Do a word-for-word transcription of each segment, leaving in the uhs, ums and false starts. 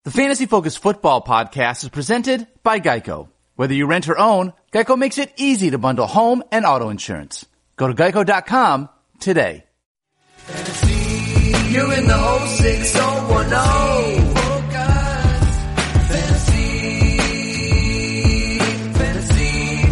The Fantasy Focus Football Podcast is presented by Geico. Whether you rent or own, Geico makes it easy to bundle home and auto insurance. Go to geico dot com today. Fantasy, you're in the oh six oh one oh. Focus. Fantasy, fantasy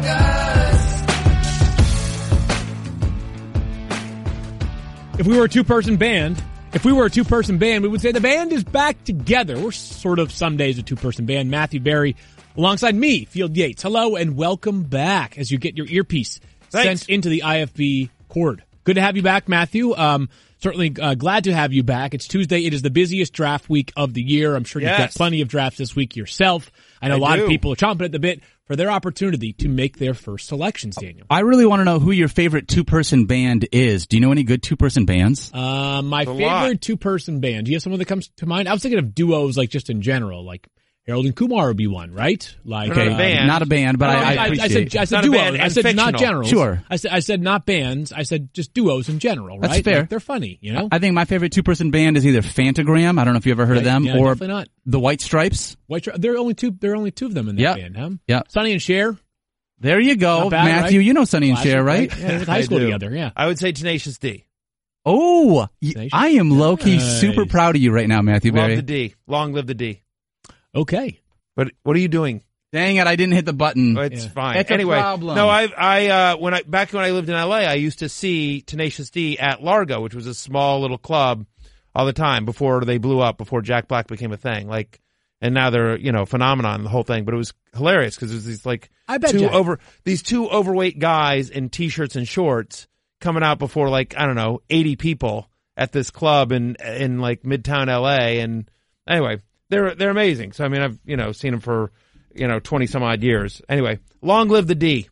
focus. If we were a two-person band, if we were a two-person band, we would say the band is back together. We're sort of some days a two-person band. Matthew Berry alongside me, Field Yates. Hello and welcome back as you get your earpiece Thanks. sent into the I F B cord. Good to have you back, Matthew. Um, certainly uh, glad to have you back. It's Tuesday. It is the busiest draft week of the year. I'm sure Yes. you've got plenty of drafts this week yourself. I know I a lot do. of people are chomping at the bit for their opportunity to make their first selections, Daniel. I really want to know who your favorite two-person band is. Do you know any good two-person bands? Uh, my a favorite lot. two-person band. Do you have someone that comes to mind? I was thinking of duos, like just in general, like Harold and Kumar would be one, right? Like Not a uh, band. Not a band, but No, I, I I, appreciate said, it. I said Not a duos. band, I and said not fictional. generals. Sure. I said I said not bands. I said just duos in general, right? That's fair. Like, they're funny, you know. I think my favorite two-person band is either Fantagram, I don't know if you ever heard of them, Yeah, or definitely not. the White Stripes. White. There are only two. There are only two of them in that Yep. band, huh? Yep. Sonny and Cher. There you go. Not bad, Matthew, right? you know Sonny and Classic, Cher, right? Yeah, they went to high I school do. together. Yeah. I would say Tenacious D. Oh, y- Tenacious I am low-key Nice. super proud of you right now, Matthew Love Berry. the D. Long live the D. Okay. But what are you doing? Dang it, I didn't hit the button. Oh, it's Yeah. fine. It's a anyway, problem. no, I, I, uh, when I back when I lived in L A, I used to see Tenacious D at Largo, which was a small little club, all the time before they blew up, before Jack Black became a thing. Like, and now they're you know phenomenon, the whole thing. But it was hilarious because it was these like I bet two Jack- over these two overweight guys in t-shirts and shorts coming out before like I don't know eighty people at this club in in like Midtown L A. And anyway, they're they're amazing. So I mean, I've you know seen them for you know twenty some odd years. Anyway, long live the D.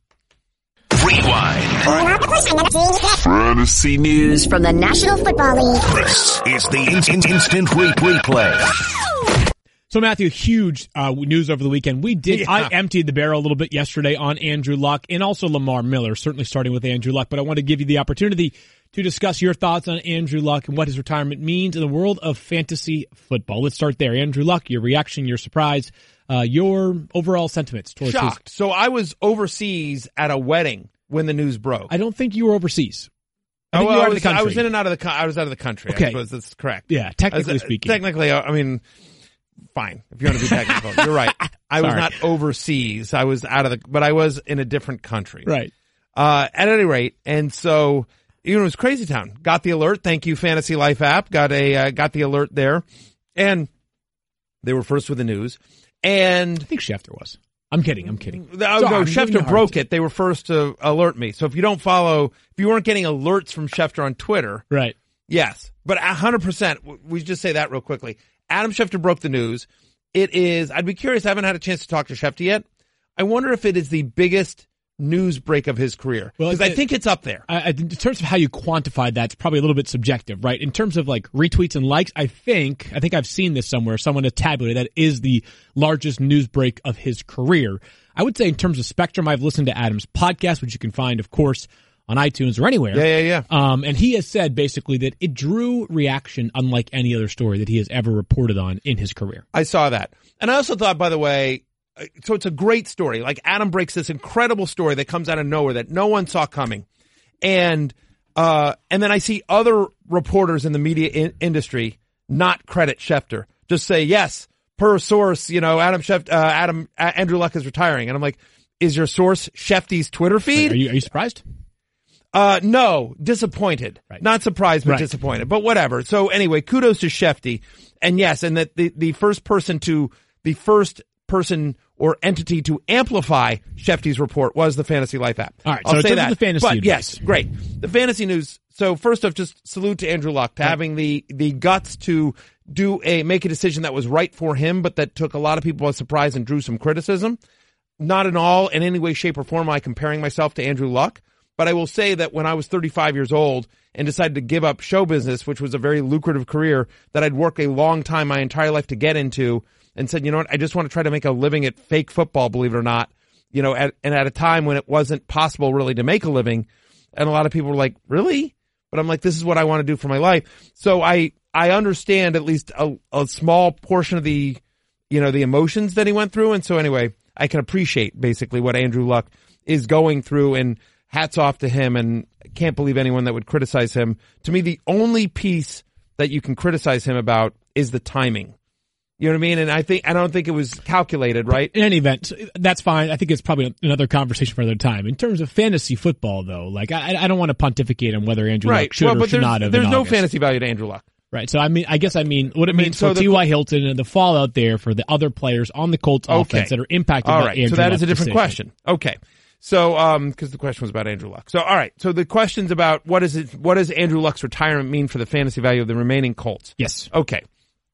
Rewind. Fantasy News from the National Football League. This is the in- in- instant re- replay. So Matthew, huge uh, news over the weekend. We did. Yeah. I emptied the barrel a little bit yesterday on Andrew Luck and also Lamar Miller. Certainly starting with Andrew Luck, but I want to give you the opportunity to discuss your thoughts on Andrew Luck and what his retirement means in the world of fantasy football. Let's start there. Andrew Luck, your reaction, your surprise, uh, your overall sentiments towards his. Shocked. So I was overseas at a wedding when the news broke. I don't think you were overseas. I Oh, think well, you were I out of was, the country. I was in and out of the. co- I was out of the country. Okay. I suppose that's correct. Yeah, technically I was, uh, speaking. Technically, uh, I mean, fine. If you want to be technical, you're right. I was Sorry. not overseas. I was out of the, but I was in a different country. Right. Uh, at any rate, and so you know, it was Crazy Town. Got the alert. Thank you, Fantasy Life app. Got a uh, got the alert there, and they were first with the news. And I think Schefter was. I'm kidding. I'm kidding. Oh, Sorry, no, I'm giving you a Schefter hard broke time. it. They were first to alert me. So if you don't follow, if you weren't getting alerts from Schefter on Twitter, Right. yes. But a hundred percent, we just say that real quickly. Adam Schefter broke the news. It is, I'd be curious, I haven't had a chance to talk to Schefter yet. I wonder if it is the biggest news break of his career. Well, Because it- I think it's up there. I, I- in terms of how you quantify that, it's probably a little bit subjective, right? In terms of like retweets and likes, I think, I think I've seen this somewhere. Someone has tabulated that is the largest news break of his career. I would say in terms of spectrum, I've listened to Adam's podcast, which you can find, of course, on iTunes or anywhere. Yeah, yeah, yeah. Um, and he has said basically that it drew reaction unlike any other story that he has ever reported on in his career. I saw that. And I also thought, by the way, uh, so it's a great story. Like Adam breaks this incredible story that comes out of nowhere that no one saw coming. And, uh, and then I see other reporters in the media in- industry not credit Schefter. Just say, yes, per source, you know, Adam Schefter, uh, Adam, uh, Andrew Luck is retiring. And I'm like, is your source Shefty's Twitter feed? Are you, are you surprised? Uh, no, disappointed. Right. Not surprised, but Right. disappointed. But whatever. So anyway, kudos to Shefty. And yes, and that the, the first person to, the first person or entity to amplify Shefty's report was the Fantasy Life app. All right, I'll so in say terms that. of the fantasy but advice. yes, great. The fantasy news. So first off, just salute to Andrew Luck to having the, the guts to do a, make a decision that was right for him, but that took a lot of people by surprise and drew some criticism. Not at all in any way, shape, or form am I comparing myself to Andrew Luck. But I will say that when I was thirty-five years old and decided to give up show business, which was a very lucrative career that I'd worked a long time, my entire life to get into, and said, you know what, I just want to try to make a living at fake football, believe it or not, you know, at, and at a time when it wasn't possible really to make a living. And a lot of people were like, really? But I'm like, this is what I want to do for my life. So I, I understand at least a, a small portion of the, you know, the emotions that he went through. And so anyway, I can appreciate basically what Andrew Luck is going through, and hats off to him, and can't believe anyone that would criticize him. To me, the only piece that you can criticize him about is the timing. You know what I mean? And I think, I don't think it was calculated, right? In any event, that's fine. I think it's probably another conversation for another time. In terms of fantasy football, though, like, I, I don't want to pontificate on whether Andrew right. Luck should well, or but should not have. There's in no August. fantasy value to Andrew Luck. Right. So, I mean, I guess I mean what it I mean, means so for the- T Y. Hilton and the fallout there for the other players on the Colts Okay. offense that are impacted All by right. Andrew So that Luck's is a different decision. question. Okay. So, um, cause the question was about Andrew Luck. So, all right. So the question's about what is it, what does Andrew Luck's retirement mean for the fantasy value of the remaining Colts? Yes. Okay.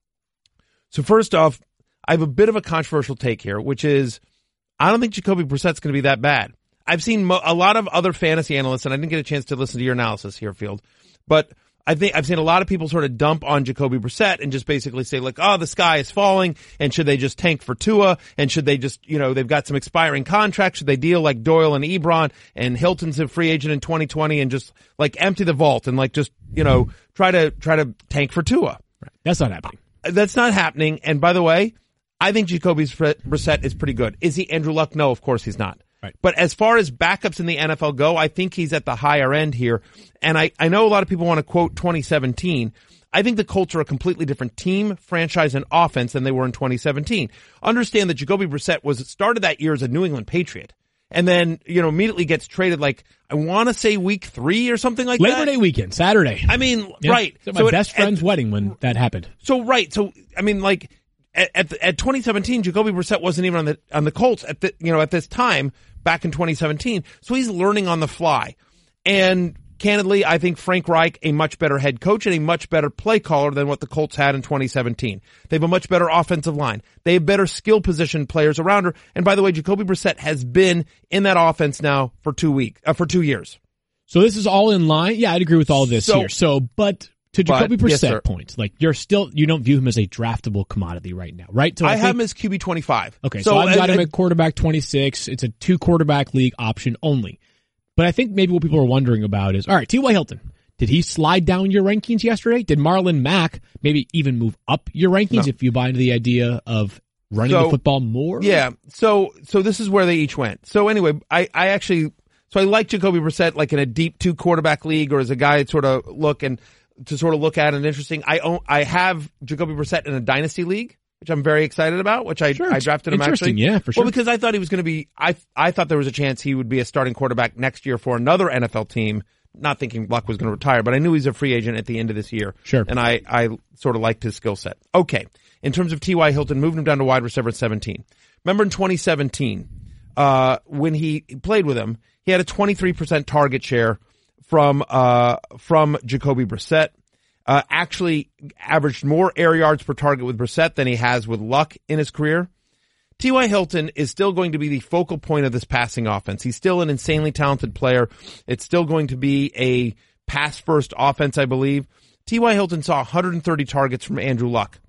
So first off, I have a bit of a controversial take here, which is I don't think Jacoby Brissett's going to be that bad. I've seen mo- a lot of other fantasy analysts, and I didn't get a chance to listen to your analysis here, Field, but I think I've seen a lot of people sort of dump on Jacoby Brissett and just basically say like, oh, the sky is falling, and should they just tank for Tua, and should they just, you know, they've got some expiring contracts, should they deal like Doyle and Ebron, and Hilton's a free agent in twenty twenty, and just like empty the vault and like just, you know, try to, try to tank for Tua. Right. That's not happening. That's not happening. And by the way, I think Jacoby Brissett is pretty good. Is he Andrew Luck? No, of course he's not. Right. But as far as backups in the N F L go, I think he's at the higher end here. And I, I know a lot of people want to quote twenty seventeen. I think the Colts are a completely different team, franchise, and offense than they were in twenty seventeen. Understand that Jacoby Brissett was started that year as a New England Patriot. And then, you know, immediately gets traded like, I want to say week three or something like Labor that. Labor Day weekend, Saturday. I mean, Yeah. right. It's at my So it- best friend's at- wedding when that happened. So, right. So, I mean, like, at, at, at twenty seventeen, Jacoby Brissett wasn't even on the, on the Colts at the, you know, at this time back in twenty seventeen. So he's learning on the fly. And candidly, I think Frank Reich, a much better head coach and a much better play caller than what the Colts had in twenty seventeen. They have a much better offensive line. They have better skill position players around her. And by the way, Jacoby Brissett has been in that offense now for two weeks, uh, for two years. So this is all in line. Yeah, I'd agree with all this So- here. So, but to Jacoby But, yes, Brissett sir. point, like you're still, you don't view him as a draftable commodity right now, right? So I, I, have think, him as Q B twenty-five. okay, so, I've got uh, him uh, at quarterback twenty-six. It's a two quarterback league option only. But I think maybe what people are wondering about is, all right, T Y. Hilton, did he slide down your rankings yesterday? Did Marlon Mack maybe even move up your rankings No. if you buy into the idea of running So, the football more? Yeah. So, so this is where they each went. So anyway, I, I actually, so I like Jacoby Brissett like in a deep two quarterback league or as a guy to sort of look and to sort of look at and interesting. I own, I have Jacoby Brissett in a dynasty league, which I'm very excited about, which I, Sure, I it's drafted him interesting, actually. yeah, for sure. Well, because I thought he was going to be, I, I thought there was a chance he would be a starting quarterback next year for another N F L team. Not thinking Luck was going to retire, but I knew he's a free agent at the end of this year. Sure. And I, I sort of liked his skill set. Okay. In terms of T Y. Hilton, moved him down to wide receiver at seventeen. Remember in twenty seventeen, uh, when he played with him, he had a twenty-three percent target share from, uh, from Jacoby Brissett. Uh, actually averaged more air yards per target with Brissett than he has with Luck in his career. T Y. Hilton is still going to be the focal point of this passing offense. He's still an insanely talented player. It's still going to be a pass-first offense, I believe. T Y. Hilton saw one hundred thirty targets from Andrew Luck.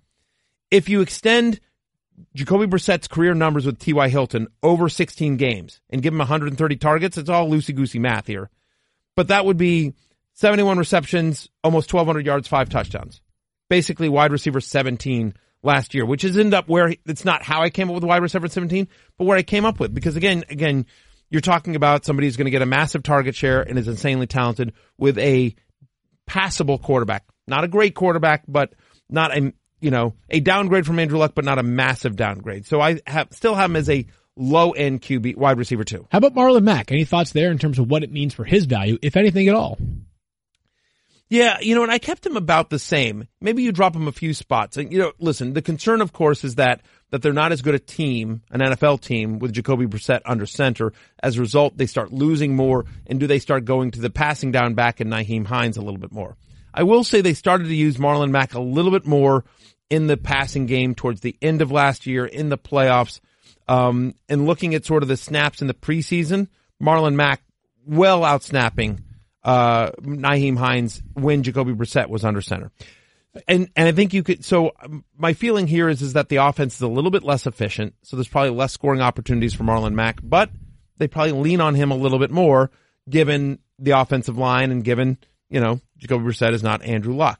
If you extend Jacoby Brissett's career numbers with T Y. Hilton over sixteen games and give him one hundred thirty targets, it's all loosey-goosey math here. But that would be seventy-one receptions, almost twelve hundred yards, five touchdowns. Basically wide receiver seventeen last year, which is end up where he, it's not how I came up with wide receiver seventeen, but where I came up with. Because again, again, you're talking about somebody who's going to get a massive target share and is insanely talented with a passable quarterback. Not a great quarterback, but not a, you know, a downgrade from Andrew Luck, but not a massive downgrade. So I have, still have him as a low end Q B, wide receiver two. How about Marlon Mack? Any thoughts there in terms of what it means for his value, if anything at all? Yeah, you know, and I kept him about the same. Maybe you drop him a few spots. And, you know, listen, the concern, of course, is that that they're not as good a team, an N F L team, with Jacoby Brissett under center. As a result, they start losing more, and do they start going to the passing down back in Nyheim Hines a little bit more? I will say they started to use Marlon Mack a little bit more in the passing game towards the end of last year, in the playoffs. Um, and looking at sort of the snaps in the preseason, Marlon Mack well outsnapping uh, Nyheim Hines when Jacoby Brissett was under center. And, and I think you could, so um, my feeling here is, is that the offense is a little bit less efficient. So there's probably less scoring opportunities for Marlon Mack, but they probably lean on him a little bit more given the offensive line and given, you know, Jacoby Brissett is not Andrew Luck.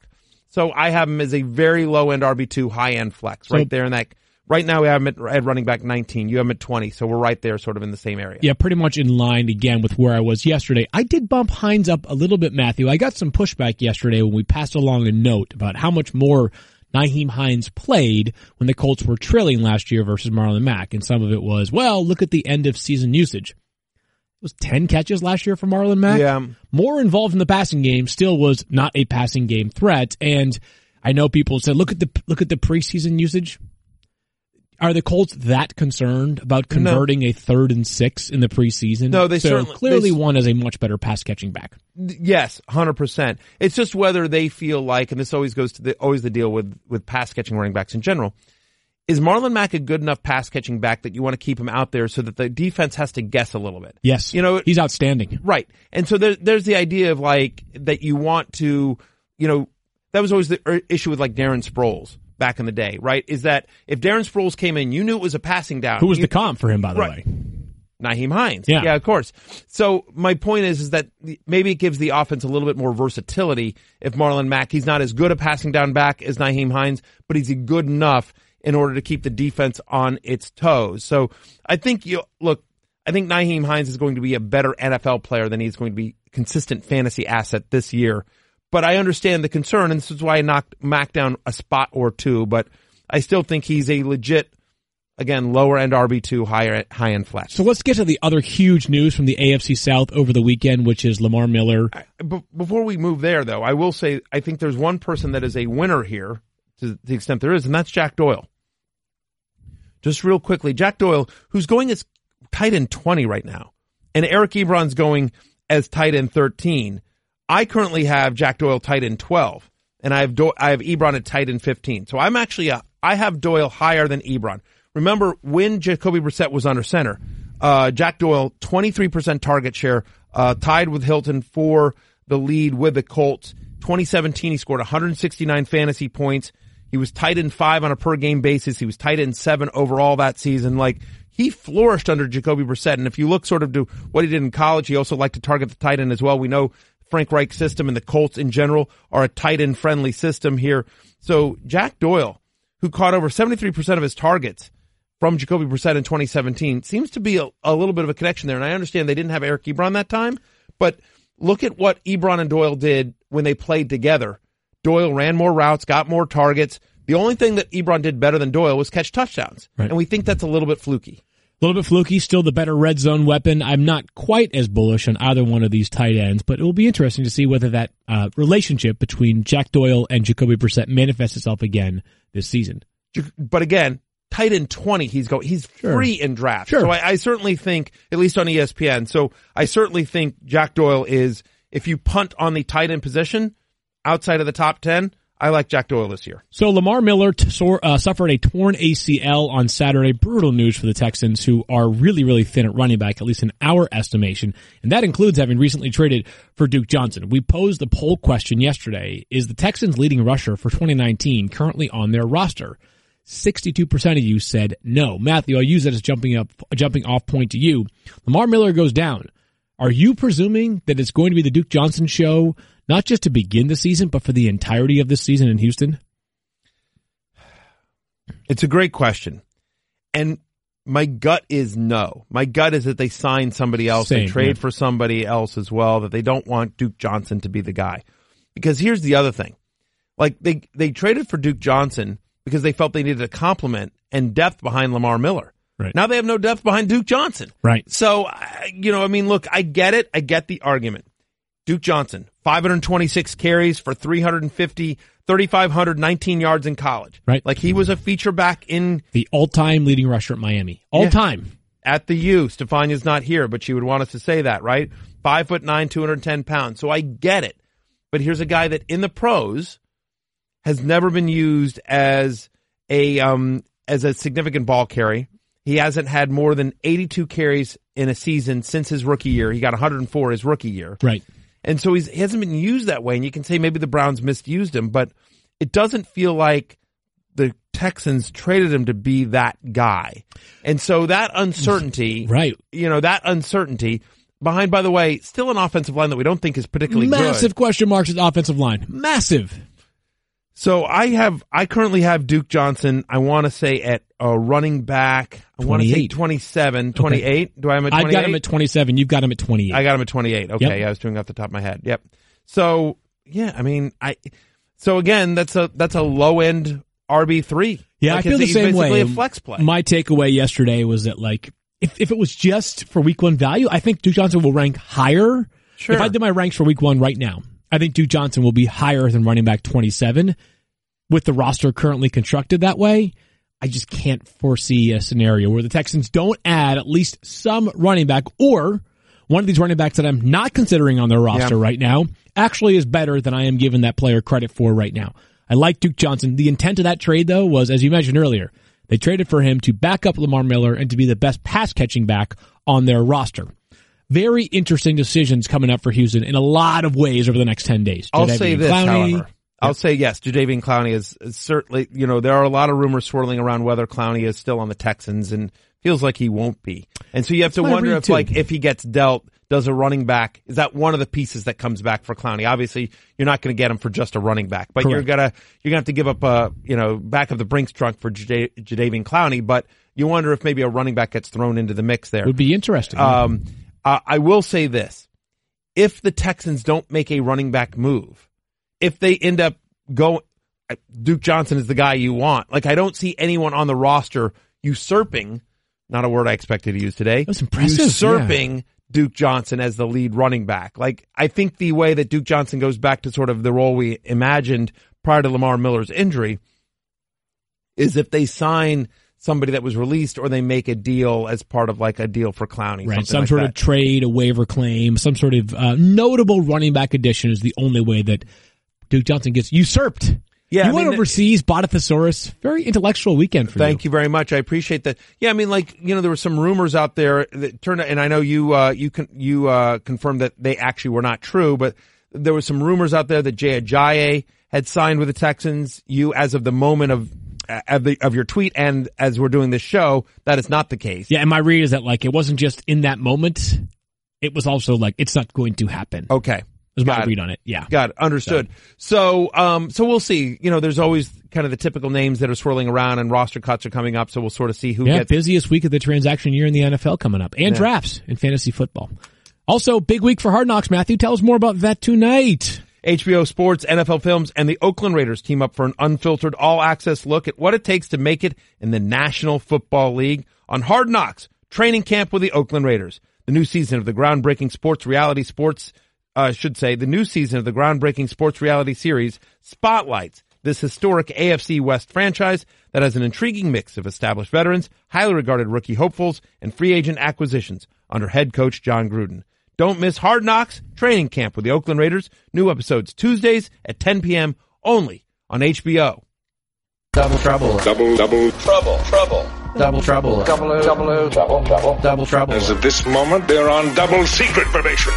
So I have him as a very low-end R B two, high-end flex, So- right there in that. Right now we have him at, at running back nineteen. You have him at twenty, so we're right there sort of in the same area. Yeah, pretty much in line again with where I was yesterday. I did bump Hines up a little bit, Matthew. I got some pushback yesterday when we passed along a note about how much more Nyheim Hines played when the Colts were trailing last year versus Marlon Mack. And some of it was, well, look at the end of season usage. It was ten catches last year for Marlon Mack. Yeah. More involved in the passing game, still was not a passing game threat. And I know people said, look at the, look at the preseason usage. Are the Colts that concerned about converting no. a third and six in the preseason? No, they so certainly clearly they, one as a much better pass catching back. Yes, one hundred percent. It's just whether they feel like, and this always goes to the always the deal with with pass catching running backs in general, is Marlon Mack a good enough pass catching back that you want to keep him out there so that the defense has to guess a little bit? Yes, you know he's outstanding, right? And so there, there's the idea of like that you want to, you know, that was always the issue with like Darren Sproles back in the day, right? Is that if Darren Sproles came in, you knew it was a passing down. Who was you, the comp for him, by the right. way? Nyheim Hines. Yeah. Yeah, of course. So my point is, is that maybe it gives the offense a little bit more versatility if Marlon Mack, he's not as good a passing down back as Nyheim Hines, but he's good enough in order to keep the defense on its toes. So I think you, look, I think Nyheim Hines is going to be a better N F L player than he's going to be a consistent fantasy asset this year. But I understand the concern, and this is why I knocked Mack down a spot or two, but I still think he's a legit, again, lower-end R B two, higher high-end flex. So let's get to the other huge news from the A F C South over the weekend, which is Lamar Miller. I, b- before we move there, though, I will say I think there's one person that is a winner here, to the extent there is, and that's Jack Doyle. Just real quickly, Jack Doyle, who's going as tight end twenty right now, and Eric Ebron's going as tight end thirteen. I currently have Jack Doyle tight end twelve, and I have Do- I have Ebron at tight end fifteen. So I'm actually a, I have Doyle higher than Ebron. Remember when Jacoby Brissett was under center, uh, Jack Doyle twenty-three percent target share, uh, tied with Hilton for the lead with the Colts. twenty seventeen, he scored one hundred sixty-nine fantasy points. He was tight end five on a per game basis. He was tight end seven overall that season. Like, he flourished under Jacoby Brissett. And if you look sort of to what he did in college, he also liked to target the tight end as well. We know Frank Reich's system and the Colts in general are a tight end friendly system here. So Jack Doyle, who caught over seventy-three percent of his targets from Jacoby Brissett in twenty seventeen, seems to be a, a little bit of a connection there. And I understand they didn't have Eric Ebron that time, but look at what Ebron and Doyle did when they played together. Doyle ran more routes, got more targets. The only thing that Ebron did better than Doyle was catch touchdowns. Right. And we think that's a little bit fluky. A little bit fluky, still the better red zone weapon. I'm not quite as bullish on either one of these tight ends, but it will be interesting to see whether that uh, relationship between Jack Doyle and Jacoby Brissett manifests itself again this season. But again, tight end twenty, he's go he's sure. free in draft. Sure. So I, I certainly think, at least on E S P N, so I certainly think Jack Doyle is, if you punt on the tight end position outside of the top ten, I like Jack Doyle this year. So Lamar Miller t- sore, uh, suffered a torn A C L on Saturday. Brutal news for the Texans, who are really, really thin at running back, at least in our estimation. And that includes having recently traded for Duke Johnson. We posed the poll question yesterday. Is the Texans' leading rusher for twenty nineteen currently on their roster? sixty-two percent of you said no. Matthew, I'll use that as jumping up, a jumping off point to you. Lamar Miller goes down. Are you presuming that it's going to be the Duke Johnson show, not just to begin the season, but for the entirety of this season in Houston? It's a great question. And my gut is no. My gut is that they sign somebody else. Same, they trade yeah. for somebody else as well, that they don't want Duke Johnson to be the guy. Because here's the other thing. Like, they, they traded for Duke Johnson because they felt they needed a complement and depth behind Lamar Miller. Right. Now they have no depth behind Duke Johnson. Right. So, you know, I mean, look, I get it. I get the argument. Duke Johnson, five hundred twenty-six carries for three hundred fifty, three thousand five hundred nineteen yards in college. Right. Like, he was a feature back in the all-time leading rusher at Miami. All-time. Yeah. At the U. Stefania's not here, but she would want us to say that, right? Five foot nine, two hundred ten pounds. So I get it. But here's a guy that in the pros has never been used as a, um, as a significant ball carry. He hasn't had more than eighty-two carries in a season since his rookie year. He got one hundred four his rookie year. Right. And so he's, he hasn't been used that way. And you can say maybe the Browns misused him, but it doesn't feel like the Texans traded him to be that guy. And so that uncertainty, right. you know, that uncertainty behind, by the way, still an offensive line that we don't think is particularly Massive good. Massive question marks at offensive line. Massive. So I have, I currently have Duke Johnson, I want to say at a running back, I want to say twenty-seven, twenty-eight. Okay. Do I have him at twenty-eight? I've got him at twenty-seven. You've got him at twenty-eight. I got him at twenty-eight. Okay. Yep. Yeah, I was doing it off the top of my head. Yep. So, yeah, I mean, I, so again, that's a, that's a low end R B three. Yeah, like I feel the same way. Basically a flex play. My takeaway yesterday was that, like, if, if it was just for week one value, I think Duke Johnson will rank higher. Sure. If I did my ranks for week one right now, I think Duke Johnson will be higher than running back twenty-seven. With the roster currently constructed that way, I just can't foresee a scenario where the Texans don't add at least some running back, or one of these running backs that I'm not considering on their roster yeah. right now actually is better than I am giving that player credit for right now. I like Duke Johnson. The intent of that trade, though, was, as you mentioned earlier, they traded for him to back up Lamar Miller and to be the best pass-catching back on their roster. Very interesting decisions coming up for Houston in a lot of ways over the next ten days. I'll Jadeveon say this, Clowney, however. I'll say yes, Jadeveon Clowney is, is certainly, you know, there are a lot of rumors swirling around whether Clowney is still on the Texans, and feels like he won't be. And so you have That's to wonder if, too. like, if he gets dealt, does a running back, is that one of the pieces that comes back for Clowney? Obviously, you're not going to get him for just a running back, but Correct. you're gonna, you're gonna have to give up a, you know, back of the Brinks trunk for Jade, Jadeveon Clowney, but you wonder if maybe a running back gets thrown into the mix there. Would be interesting. Um, uh, I will say this. If the Texans don't make a running back move, if they end up going, Duke Johnson is the guy you want. Like, I don't see anyone on the roster usurping, not a word I expected to use today. That's impressive. Usurping yeah. Duke Johnson as the lead running back. Like, I think the way that Duke Johnson goes back to sort of the role we imagined prior to Lamar Miller's injury is if they sign somebody that was released or they make a deal as part of like a deal for Clowney. Right. Some like sort that. of trade, a waiver claim, some sort of uh, notable running back addition is the only way that Duke Johnson gets usurped. Yeah, you I went mean, overseas, bought a thesaurus. Very intellectual weekend for you. Thank you very much. I appreciate that. Yeah, I mean, like, you know, there were some rumors out there that turned out, and I know you, uh, you can, you, uh, confirmed that they actually were not true, but there were some rumors out there that Jay Ajayi had signed with the Texans. You, as of the moment of, of, the, of your tweet and as we're doing this show, that is not the case. Yeah, and my read is that, like, it wasn't just in that moment. It was also like, it's not going to happen. Okay. Is my Got read on it. Yeah. Got it. Understood. So, um, so we'll see. You know, there's always kind of the typical names that are swirling around and roster cuts are coming up. So we'll sort of see who yeah, gets. busiest week of the transaction year in the N F L coming up, and Yeah. drafts in fantasy football. Also, big week for Hard Knocks. Matthew, tell us more about that tonight. H B O Sports, N F L Films, and the Oakland Raiders team up for an unfiltered all-access look at what it takes to make it in the National Football League on Hard Knocks, training camp with the Oakland Raiders. The new season of the groundbreaking sports reality sports, I uh, should say, the new season of the groundbreaking sports reality series spotlights this historic A F C West franchise that has an intriguing mix of established veterans, highly regarded rookie hopefuls, and free agent acquisitions under head coach John Gruden. Don't miss Hard Knocks training camp with the Oakland Raiders. New episodes Tuesdays at ten p.m. only on H B O. Double trouble. Double, double, trouble, trouble. Double trouble. Double, double, double, double, double trouble. As of this moment, they're on double secret probation.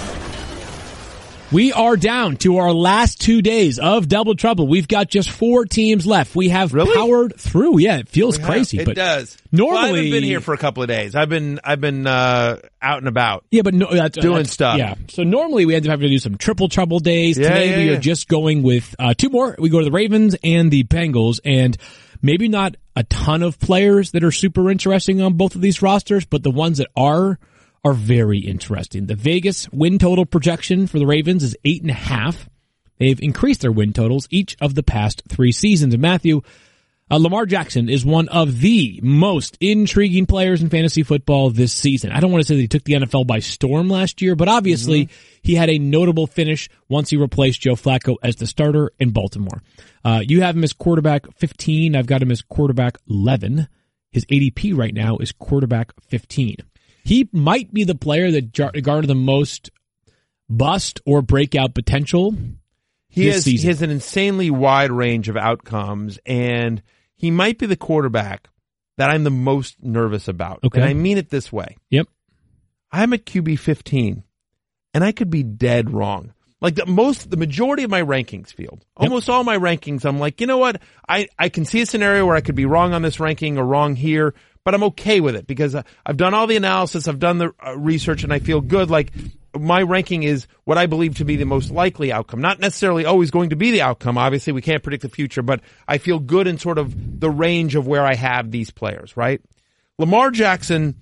We are down to our last two days of Double Trouble. We've got just four teams left. We have Really? powered through. Yeah, it feels We crazy. have. It but does. Normally, Well, I haven't been here for a couple of days. I've been, I've been, uh, out and about. Yeah, but no, that's, Doing that's- stuff. Yeah. So normally we end up having to do some triple trouble days. Yeah, Today yeah, we yeah. are just going with uh, two more. We go to the Ravens and the Bengals, and maybe not a ton of players that are super interesting on both of these rosters, but the ones that are are very interesting. The Vegas win total projection for the Ravens is eight and a half. They've increased their win totals each of the past three seasons. And Matthew, uh, Lamar Jackson is one of the most intriguing players in fantasy football this season. I don't want to say that he took the N F L by storm last year, but obviously mm-hmm. he had a notable finish once he replaced Joe Flacco as the starter in Baltimore. Uh, you have him as quarterback fifteen. I've got him as quarterback eleven. His A D P right now is quarterback fifteen. He might be the player that jar- garnered the most bust or breakout potential. He this has, season. he has an insanely wide range of outcomes, and he might be the quarterback that I'm the most nervous about. Okay. And I mean it this way. Yep. I'm at Q B fifteen, and I could be dead wrong. Like the most, the majority of my rankings field, almost all my rankings, I'm like, you know what? I, I can see a scenario where I could be wrong on this ranking or wrong here, but I'm okay with it because I've done all the analysis, I've done the uh, research, and I feel good. Like, my ranking is what I believe to be the most likely outcome. Not necessarily always going to be the outcome. Obviously, we can't predict the future, but I feel good in sort of the range of where I have these players, right? Lamar Jackson,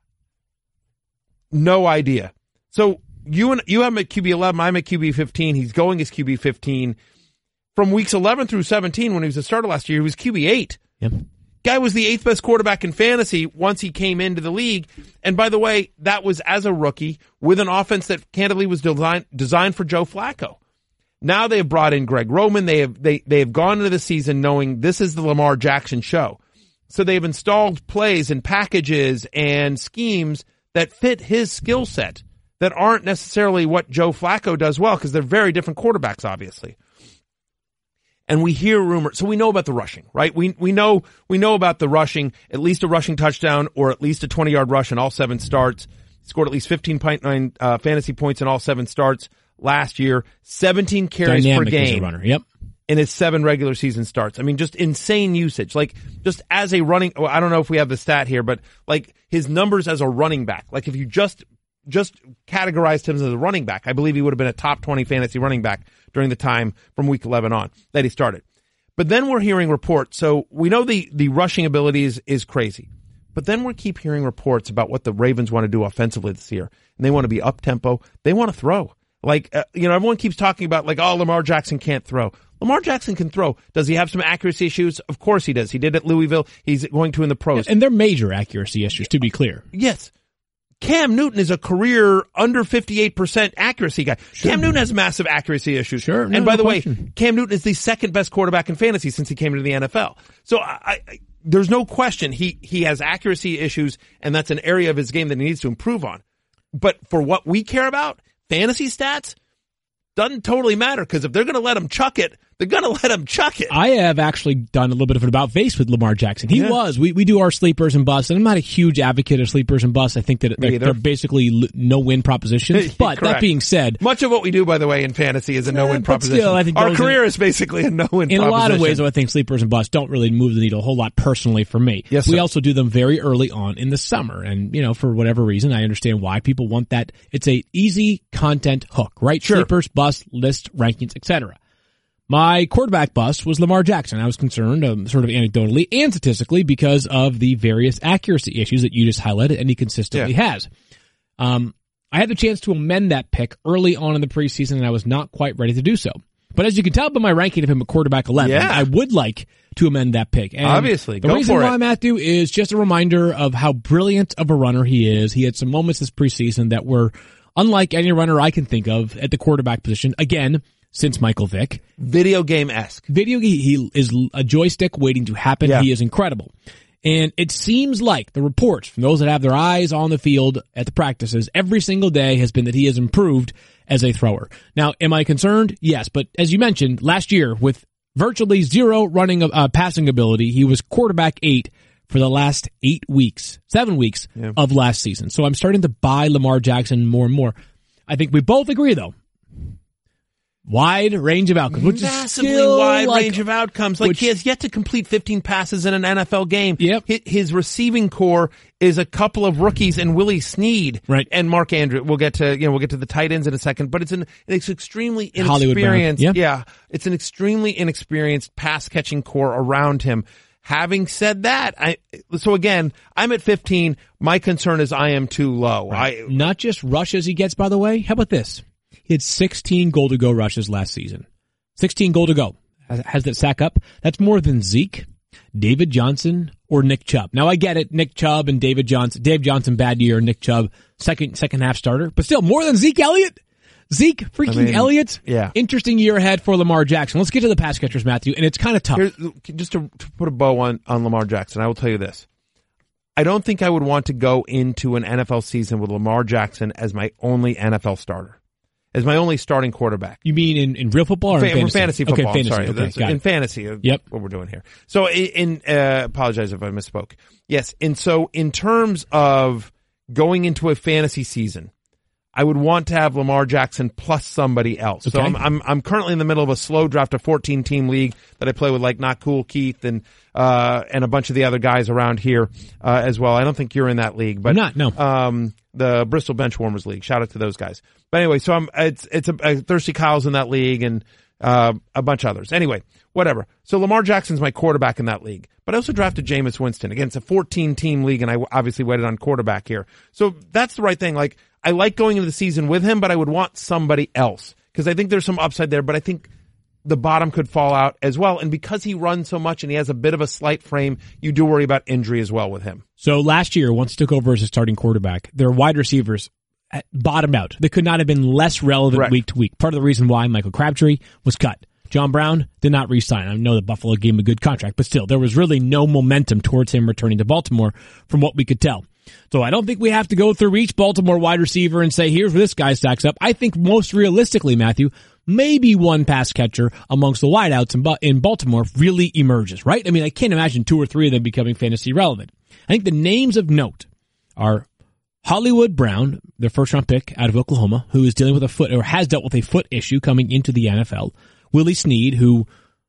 no idea. So you and you have him at Q B eleven, I'm at Q B fifteen. He's going as Q B fifteen. From weeks eleven through seventeen, when he was a starter last year, he was Q B eight. Yep. Guy was the eighth best quarterback in fantasy once he came into the league. And by the way, that was as a rookie with an offense that candidly was designed, designed for Joe Flacco. Now they have brought in Greg Roman. They have, they, they have gone into the season knowing this is the Lamar Jackson show. So they've installed plays and packages and schemes that fit his skill set that aren't necessarily what Joe Flacco does well, because they're very different quarterbacks, obviously. And we hear rumors, so we know about the rushing, right? We we know we know about the rushing, at least a rushing touchdown or at least a twenty-yard rush in all seven starts. He scored at least fifteen point nine uh, fantasy points in all seven starts last year. seventeen carries Dynamic per game as a runner. Yep. in his seven regular season starts. I mean, just insane usage. Like, just as a running, well, I don't know if we have the stat here, but like his numbers as a running back. Like, if you just just categorized him as a running back, I believe he would have been a top twenty fantasy running back during the time from week eleven on that he started. But then we're hearing reports. So we know the, the rushing abilities is crazy. But then we keep hearing reports about what the Ravens want to do offensively this year. And they want to be up tempo. They want to throw. Like, uh, you know, everyone keeps talking about like, oh, Lamar Jackson can't throw. Lamar Jackson can throw. Does he have some accuracy issues? Of course he does. He did at Louisville. He's going to in the pros. And they're major accuracy issues, to be clear. Yes. Cam Newton is a career under fifty-eight percent accuracy guy. Sure. Cam Newton has massive accuracy issues. Sure. No, and by no the question. way, Cam Newton is the second best quarterback in fantasy since he came into the N F L. So I, I, there's no question he, he has accuracy issues, and that's an area of his game that he needs to improve on. But for what we care about, fantasy stats, doesn't totally matter, because if they're going to let him chuck it, they're going to let him chuck it. I have actually done a little bit of an about face with Lamar Jackson. He Yeah. was. We we do our sleepers and busts, and I'm not a huge advocate of sleepers and busts. I think that they're, they're basically no-win propositions. But that being said, much of what we do, by the way, in fantasy is a no-win but proposition. still, I think our those career are- is basically a no-win in proposition. a lot of ways, I think sleepers and busts don't really move the needle a whole lot personally for me. Yes, we sir. also do them very early on in the summer, and you know, for whatever reason, I understand why people want that. It's a easy content hook, right? Sure. Sleepers, busts, list, rankings, et cetera. My quarterback bust was Lamar Jackson. I was concerned, um, sort of anecdotally and statistically, because of the various accuracy issues that you just highlighted, and he consistently Yeah. has. Um, I had the chance to amend that pick early on in the preseason, and I was not quite ready to do so. But as you can tell by my ranking of him at quarterback eleven, Yeah. I would like to amend that pick. And Obviously. the Go reason for why, it. Matthew, is just a reminder of how brilliant of a runner he is. He had some moments this preseason that were unlike any runner I can think of at the quarterback position. Again, since Michael Vick. Video game-esque. Video, he, he is a joystick waiting to happen. Yeah. He is incredible. And it seems like the reports from those that have their eyes on the field at the practices every single day has been that he has improved as a thrower. Now, am I concerned? Yes, but as you mentioned, last year with virtually zero running uh, passing ability, he was quarterback eight for the last eight weeks, seven weeks Yeah. of last season. So I'm starting to buy Lamar Jackson more and more. I think we both agree, though. Wide range of outcomes, which Massively is still wide like, range of outcomes. Like, which- he has yet to complete fifteen passes in an N F L game. Yep. His, his receiving core is a couple of rookies and Willie Snead. Right. And Mark Andrews. We'll get to, you know, we'll get to the tight ends in a second, but it's an, it's extremely Hollywood Brown. inexperienced. Yeah. Yeah. It's an extremely inexperienced pass catching core around him. Having said that, I, so again, I'm at fifteen. My concern is I am too low. I, Not just rushes he gets, by the way. How about this? He had sixteen goal to go rushes last season. sixteen goal to go. Has, has that sack up? That's more than Zeke, David Johnson, or Nick Chubb. Now I get it. Nick Chubb and David Johnson. Dave Johnson, bad year. Nick Chubb, second, second half starter. But still, more than Zeke Elliott. Zeke freaking I mean, Elliott. yeah. Interesting year ahead for Lamar Jackson. Let's get to the pass catchers, Matthew. And it's kind of tough. Here's, just to, to put a bow on, on Lamar Jackson, I will tell you this. I don't think I would want to go into an N F L season with Lamar Jackson as my only N F L starter, as my only starting quarterback. You mean in, in real football or Fa- in fantasy? fantasy football. Okay, fantasy. I'm sorry. Okay, That's- got in it. fantasy, uh, Yep. what we're doing here. So in, in uh, apologize if I misspoke. Yes, and so in terms of going into a fantasy season, I would want to have Lamar Jackson plus somebody else. Okay. So I'm, I'm I'm currently in the middle of a slow draft, a fourteen team league that I play with, like Not Cool Keith and uh and a bunch of the other guys around here uh as well. I don't think you're in that league, but I'm not, no. Um, the Bristol Benchwarmers League. Shout out to those guys. But anyway, so I'm it's it's a, a Thirsty Kyle's in that league and uh a bunch of others. Anyway, whatever. So Lamar Jackson's my quarterback in that league. But I also drafted Jameis Winston. Again, it's a fourteen team league, and I obviously waited on quarterback here. So that's the right thing. Like, I like going into the season with him, but I would want somebody else because I think there's some upside there, but I think the bottom could fall out as well. And because he runs so much and he has a bit of a slight frame, you do worry about injury as well with him. So last year, once he took over as a starting quarterback, their wide receivers bottomed out. They could not have been less relevant Correct. week to week. Part of the reason why Michael Crabtree was cut. John Brown did not re-sign. I know that Buffalo gave him a good contract, but still, there was really no momentum towards him returning to Baltimore from what we could tell. So I don't think we have to go through each Baltimore wide receiver and say, here's where this guy stacks up. I think most realistically, Matthew, maybe one pass catcher amongst the wideouts in, in Baltimore really emerges, right? I mean, I can't imagine two or three of them becoming fantasy relevant. I think the names of note are Hollywood Brown, their first round pick out of Oklahoma, who is dealing with a foot or has dealt with a foot issue coming into the N F L. Willie Snead, who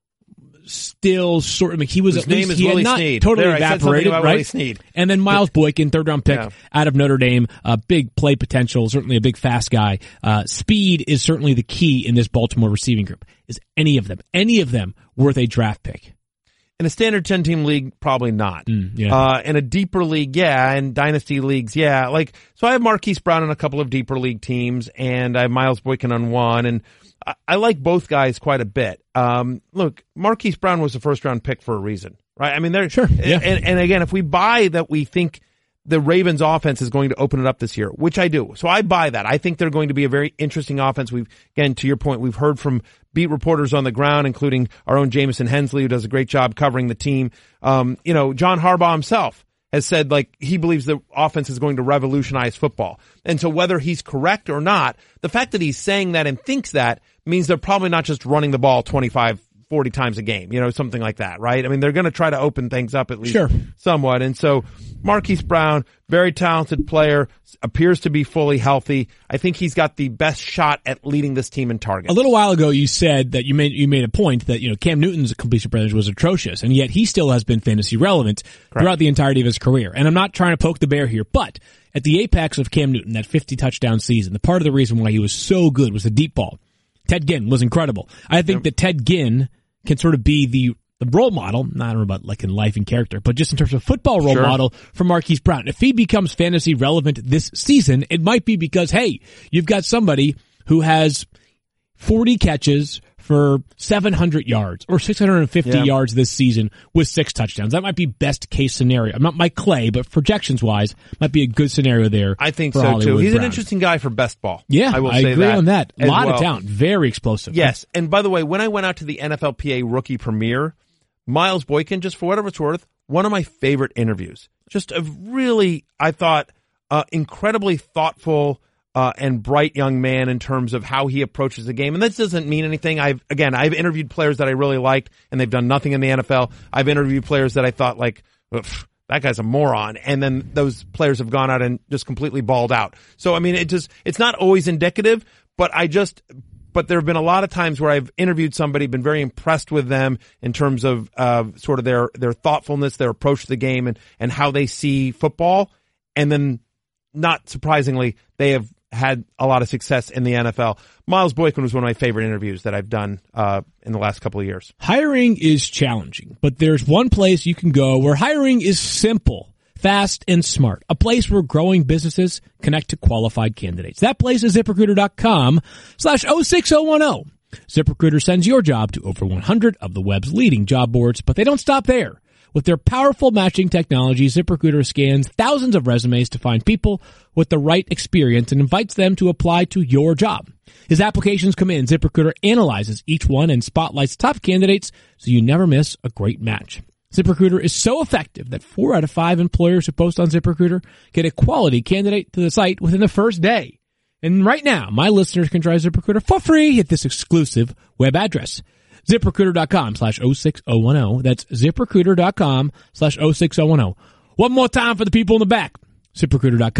still sort of, he was His at name least, is he Willie had not Snead. totally There, I said something evaporated, about right? Willie Snead. And then Miles Boykin, third round pick Yeah. out of Notre Dame, a big play potential, certainly a big fast guy. Uh, speed is certainly the key in this Baltimore receiving group. Is any of them, any of them worth a draft pick? In a standard ten team league, probably not. Mm, yeah. Uh, in a deeper league, yeah. In dynasty leagues, yeah. Like, so I have Marquise Brown on a couple of deeper league teams, and I have Miles Boykin on one, and I, I like both guys quite a bit. Um, look, Marquise Brown was a first round pick for a reason, right? I mean, they're, Sure, yeah. and, and again, if we buy that we think the Ravens offense is going to open it up this year, which I do. So I buy that. I think they're going to be a very interesting offense. We've, again, to your point, we've heard from beat reporters on the ground, including our own Jameson Hensley, who does a great job covering the team. Um, you know, John Harbaugh himself has said, like, he believes the offense is going to revolutionize football. And so whether he's correct or not, the fact that he's saying that and thinks that means they're probably not just running the ball twenty-five, forty times a game, you know, something like that, right? I mean, they're going to try to open things up at least Sure. somewhat. And so Marquise Brown, very talented player, appears to be fully healthy. I think he's got the best shot at leading this team in targets. A little while ago, you said that you made you made a point that, you know, Cam Newton's completion percentage was atrocious, and yet he still has been fantasy relevant Correct. throughout the entirety of his career. And I'm not trying to poke the bear here, but at the apex of Cam Newton, that fifty touchdown season, the part of the reason why he was so good was the deep ball. Ted Ginn was incredible. I think Yep. that Ted Ginn can sort of be the the role model, not I don't know about like in life and character, but just in terms of football role Sure. model for Marquise Brown. If he becomes fantasy relevant this season, it might be because, hey, you've got somebody who has forty catches for seven hundred yards or six hundred fifty Yeah. yards this season with six touchdowns. That might be best case scenario. I'm not Mike Clay, but projections wise, might be a good scenario there. I think for so Hollywood too. He's Brown. an interesting guy for best ball. Yeah, I will I say agree that on that. A as lot well. of talent, very explosive. Yes, and by the way, when I went out to the N F L P A rookie premiere, Miles Boykin, just for whatever it's worth, one of my favorite interviews. Just a really, I thought, uh, incredibly thoughtful uh, and bright young man in terms of how he approaches the game. And this doesn't mean anything. I've again, I've interviewed players that I really liked, and they've done nothing in the N F L. I've interviewed players that I thought like, Oof, that guy's a moron, and then those players have gone out and just completely balled out. So I mean, it just it's not always indicative, but I just. But there have been a lot of times where I've interviewed somebody, been very impressed with them in terms of uh, sort of their their thoughtfulness, their approach to the game, and and how they see football. And then, not surprisingly, they have had a lot of success in the N F L. Miles Boykin was one of my favorite interviews that I've done uh, in the last couple of years. Hiring is challenging, but there's one place you can go where hiring is simple, fast, and smart. A place where growing businesses connect to qualified candidates. That place is ZipRecruiter.com slash 06010. ZipRecruiter sends your job to over one hundred of the web's leading job boards, but they don't stop there. With their powerful matching technology, ZipRecruiter scans thousands of resumes to find people with the right experience and invites them to apply to your job. As applications come in, ZipRecruiter analyzes each one and spotlights top candidates so you never miss a great match. ZipRecruiter is so effective that four out of five employers who post on ZipRecruiter get a quality candidate to the site within the first day. And right now, my listeners can try ZipRecruiter for free at this exclusive web address. ZipRecruiter.com slash 06010. That's ZipRecruiter.com slash 06010. One more time for the people in the back. ZipRecruiter.com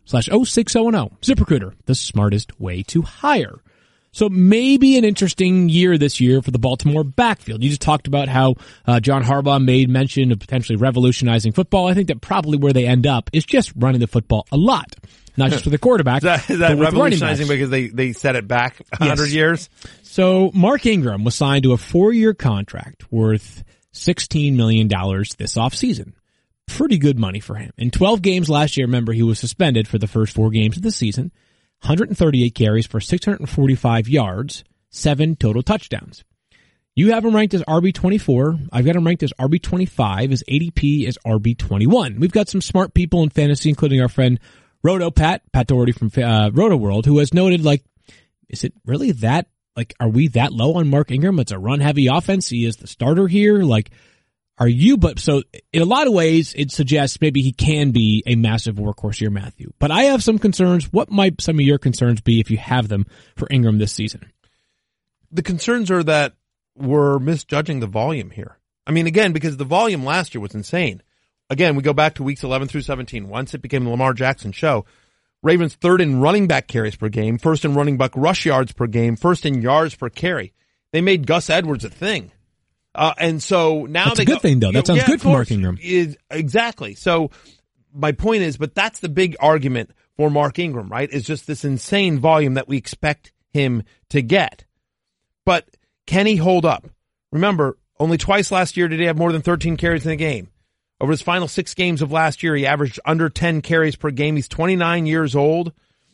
slash oh six oh one oh. ZipRecruiter, the smartest way to hire. So maybe an interesting year this year for the Baltimore backfield. You just talked about how uh, John Harbaugh made mention of potentially revolutionizing football. I think that probably where they end up is just running the football a lot. Not just for the quarterback. Is that, is that revolutionizing because they, they set it back one hundred yes. years? So Mark Ingram was signed to a four-year contract worth sixteen million dollars this offseason. Pretty good money for him. In twelve games last year, remember, he was suspended for the first four games of the season. one hundred thirty-eight carries for six hundred forty-five yards, seven total touchdowns. You have him ranked as R B twenty-four. I've got him ranked as R B twenty-five. His A D P is R B twenty-one. We've got some smart people in fantasy, including our friend Roto Pat, Pat Doherty from uh, Roto World, who has noted, like, is it really that, like, are we that low on Mark Ingram? It's a run-heavy offense. He is the starter here. Like, are you, but so in a lot of ways, it suggests maybe he can be a massive workhorse here, Matthew. But I have some concerns. What might some of your concerns be if you have them for Ingram this season? The concerns are that we're misjudging the volume here. I mean, again, because the volume last year was insane. Again, we go back to weeks eleven through seventeen. Once it became the Lamar Jackson show, Ravens third in running back carries per game, first in running back rush yards per game, first in yards per carry. They made Gus Edwards a thing. Uh, and so now that's they a good go, thing, though. That sounds yeah, good for Mark Ingram. Is, exactly. So my point is, but that's the big argument for Mark Ingram, right? Is just this insane volume that we expect him to get. But can he hold up? Remember, only twice last year did he have more than thirteen carries in a game. Over his final six games of last year, he averaged under ten carries per game. He's twenty-nine years old.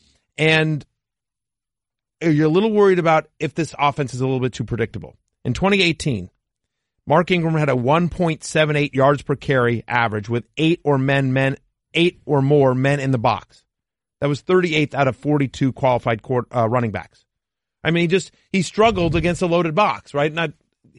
And you're a little worried about if this offense is a little bit too predictable. In twenty eighteen, Mark Ingram had a one point seven eight yards per carry average with eight or men, men, eight or more men in the box. That was thirty-eighth out of forty-two qualified court, uh, running backs. I mean, he just, he struggled against a loaded box, right? Not,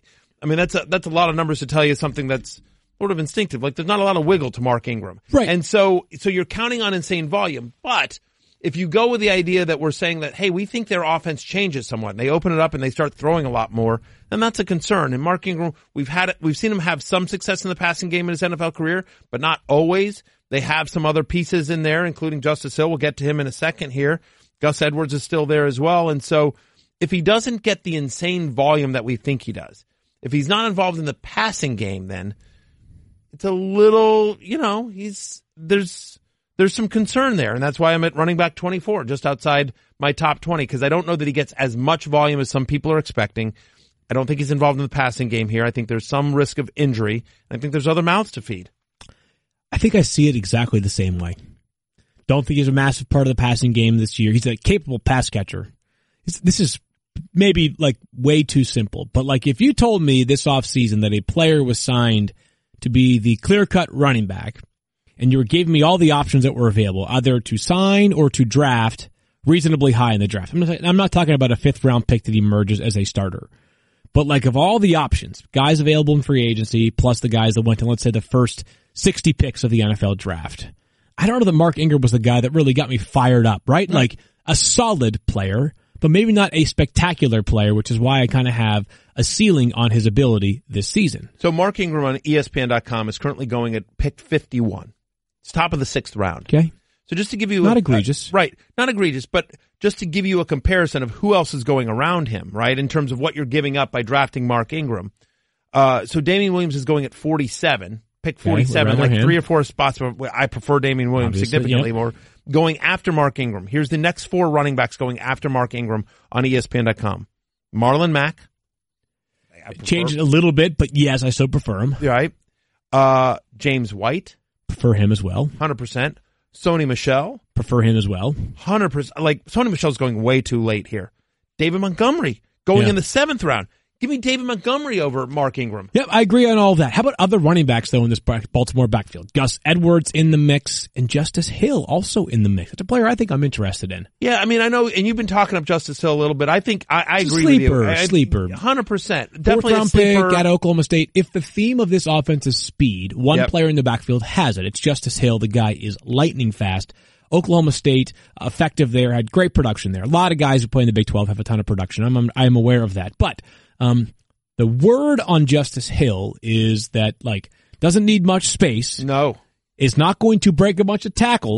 I mean, that's a, that's a lot of numbers to tell you something that's sort of instinctive. Like, there's not a lot of wiggle to Mark Ingram. Right. And so, so you're counting on insane volume. But if you go with the idea that we're saying that, hey, we think their offense changes somewhat, and they open it up and they start throwing a lot more, then that's a concern. And Mark Ingram, we've had it, we've seen him have some success in the passing game in his N F L career, but not always. They have some other pieces in there, including Justice Hill. We'll get to him in a second here. Gus Edwards is still there as well. And so if he doesn't get the insane volume that we think he does, if he's not involved in the passing game, then it's a little, you know, he's, there's, there's some concern there. And that's why I'm at running back twenty-four, just outside my top twenty, because I don't know that he gets as much volume as some people are expecting. I don't think he's involved in the passing game here. I think there's some risk of injury. I think there's other mouths to feed. I think I see it exactly the same way. Don't think he's a massive part of the passing game this year. He's a capable pass catcher. This is maybe like way too simple, but like if you told me this offseason that a player was signed to be the clear-cut running back, and you were giving me all the options that were available, either to sign or to draft reasonably high in the draft. I'm not, I'm not talking about a fifth-round pick that emerges as a starter. But like of all the options, guys available in free agency, plus the guys that went to, let's say, the first sixty picks of the N F L draft, I don't know that Mark Ingram was the guy that really got me fired up, right? right. Like a solid player, but maybe not a spectacular player, which is why I kind of have a ceiling on his ability this season. So Mark Ingram on E S P N dot com is currently going at pick fifty-one. It's top of the sixth round. Okay. So just to give you not a, egregious, uh, right? Not egregious, but just to give you a comparison of who else is going around him, right? In terms of what you're giving up by drafting Mark Ingram. Uh, so Damian Williams is going at forty-seven, pick forty-seven, okay, like him. three or four spots. I prefer Damian Williams Obviously, significantly yep. more. Going after Mark Ingram. Here's the next four running backs going after Mark Ingram on E S P N dot com. Marlon Mack. Changed it a little bit, but yes, I still prefer him. Right. Uh, James White. Prefer him as well. one hundred percent. Sony Michel. Prefer him as well. one hundred percent. Like, Sony Michel's going way too late here. David Montgomery going yeah. in the seventh round. Give me David Montgomery over Mark Ingram. Yep, I agree on all of that. How about other running backs, though, in this Baltimore backfield? Gus Edwards in the mix, and Justice Hill also in the mix. That's a player I think I'm interested in. Yeah, I mean, I know, and you've been talking up Justice Hill a little bit. I think, I, I agree sleeper, with you. I, Sleeper, one hundred percent. Definitely Fourth round a sleeper. pick at Oklahoma State. If the theme of this offense is speed, one Yep. player in the backfield has it. It's Justice Hill. The guy is lightning fast. Oklahoma State, effective there, had great production there. A lot of guys who play in the Big twelve have a ton of production. I'm, I'm, I'm aware of that. But, um, the word on Justice Hill is that, like, doesn't need much space. No. Is not going to break a bunch of tackles,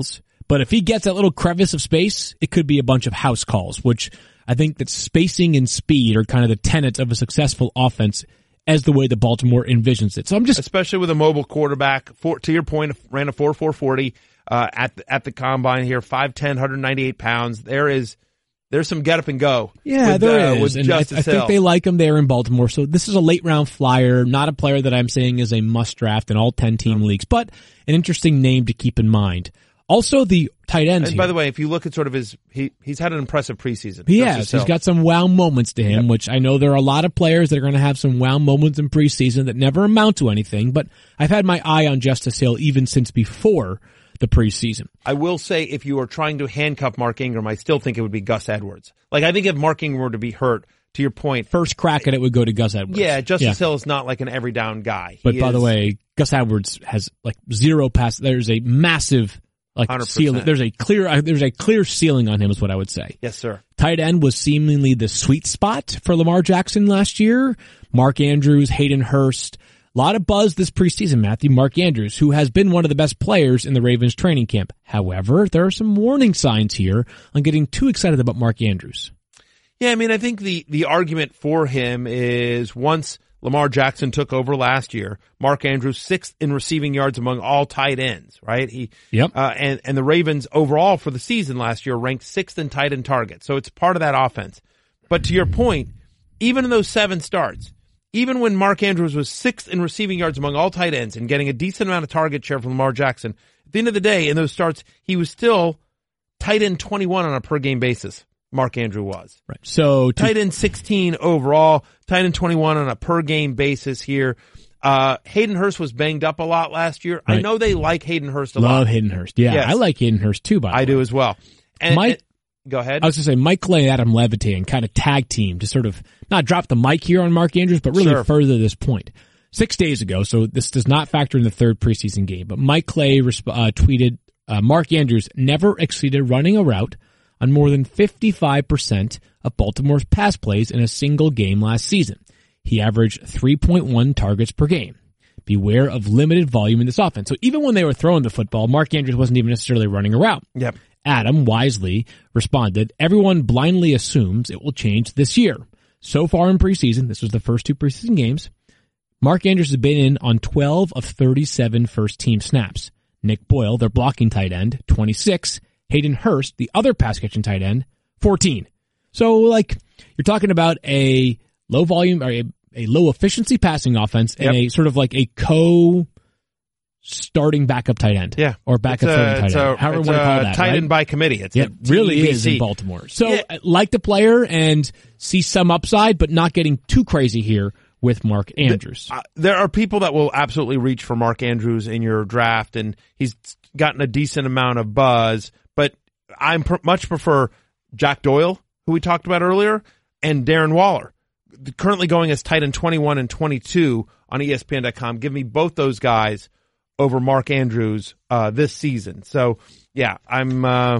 But if he gets that little crevice of space, it could be a bunch of house calls, which I think that spacing and speed are kind of the tenets of a successful offense as the way that Baltimore envisions it. So I'm just... Especially with a mobile quarterback, four, to your point, ran a four four forty uh, at, the, at the combine here, five ten, one ninety-eight pounds. There is... There's some get up and go. Yeah, with, there uh, is. With and I, I think they like him there in Baltimore. So this is a late round flyer, not a player that I'm saying is a must draft in all ten team no. leagues, but an interesting name to keep in mind. Also, the tight ends. And here. by the way, if you look at sort of his, he he's had an impressive preseason. He has. He's got some wow moments to him, yep. which I know there are a lot of players that are going to have some wow moments in preseason that never amount to anything. But I've had my eye on Justice Hill even since before the preseason. I will say, if you are trying to handcuff Mark Ingram, I still think it would be Gus Edwards. Like, I think if Mark Ingram were to be hurt, to your point, first crack at it would go to Gus Edwards. Yeah, Justice yeah. Hill is not like an every down guy. But he by is, the way, Gus Edwards has like zero pass. There's a massive like one hundred percent. ceiling. There's a clear. There's a clear ceiling on him, is what I would say. Yes, sir. Tight end was seemingly the sweet spot for Lamar Jackson last year. Mark Andrews, Hayden Hurst. A lot of buzz this preseason, Matthew. Mark Andrews, who has been one of the best players in the Ravens training camp. However, there are some warning signs here on getting too excited about Mark Andrews. Yeah, I mean, I think the, the argument for him is once Lamar Jackson took over last year, Mark Andrews sixth in receiving yards among all tight ends, right? He, yep. Uh, and, and the Ravens overall for the season last year ranked sixth in tight end targets. So it's part of that offense. But to your point, even in those seven starts, even when Mark Andrews was sixth in receiving yards among all tight ends and getting a decent amount of target share from Lamar Jackson, at the end of the day, in those starts, he was still tight end twenty-one on a per game basis. Mark Andrew was. Right. So to- tight end sixteen overall, tight end twenty-one on a per game basis here. Uh, Hayden Hurst was banged up a lot last year. Right. I know they like Hayden Hurst a Love lot. Love Hayden Hurst. Yeah, yes. I like Hayden Hurst too, by the I way. do as well. And, Mike, and, go ahead. I was going to say Mike Clay and Adam Levitan kind of tag team to sort of not drop the mic here on Mark Andrews, but really sure. further this point. Six days ago, so this does not factor in the third preseason game, but Mike Clay resp- uh, tweeted, uh, Mark Andrews never exceeded running a route on more than fifty-five percent of Baltimore's pass plays in a single game last season. He averaged three point one targets per game. Beware of limited volume in this offense. So even when they were throwing the football, Mark Andrews wasn't even necessarily running a route. Yep. Adam wisely responded, everyone blindly assumes it will change this year. So far in preseason, this was the first two preseason games, Mark Andrews has been in on twelve of thirty-seven first-team snaps. Nick Boyle, their blocking tight end, twenty-six. Hayden Hurst, the other pass-catching tight end, fourteen. So, like, you're talking about a low-volume, or a, a low-efficiency passing offense and yep. a sort of like a co- starting backup tight end. Yeah. Or backup starting tight end. A, however you want to call that. Tight right? end by committee. It's yeah, it really is in Baltimore. So, yeah. like the player and see some upside, but not getting too crazy here with Mark Andrews. The, uh, there are people that will absolutely reach for Mark Andrews in your draft, and he's gotten a decent amount of buzz, but I pr- much prefer Jack Doyle, who we talked about earlier, and Darren Waller, currently going as tight end twenty-one and twenty-two on E S P N dot com. Give me both those guys over Mark Andrews uh, this season. So, yeah, I'm. Uh,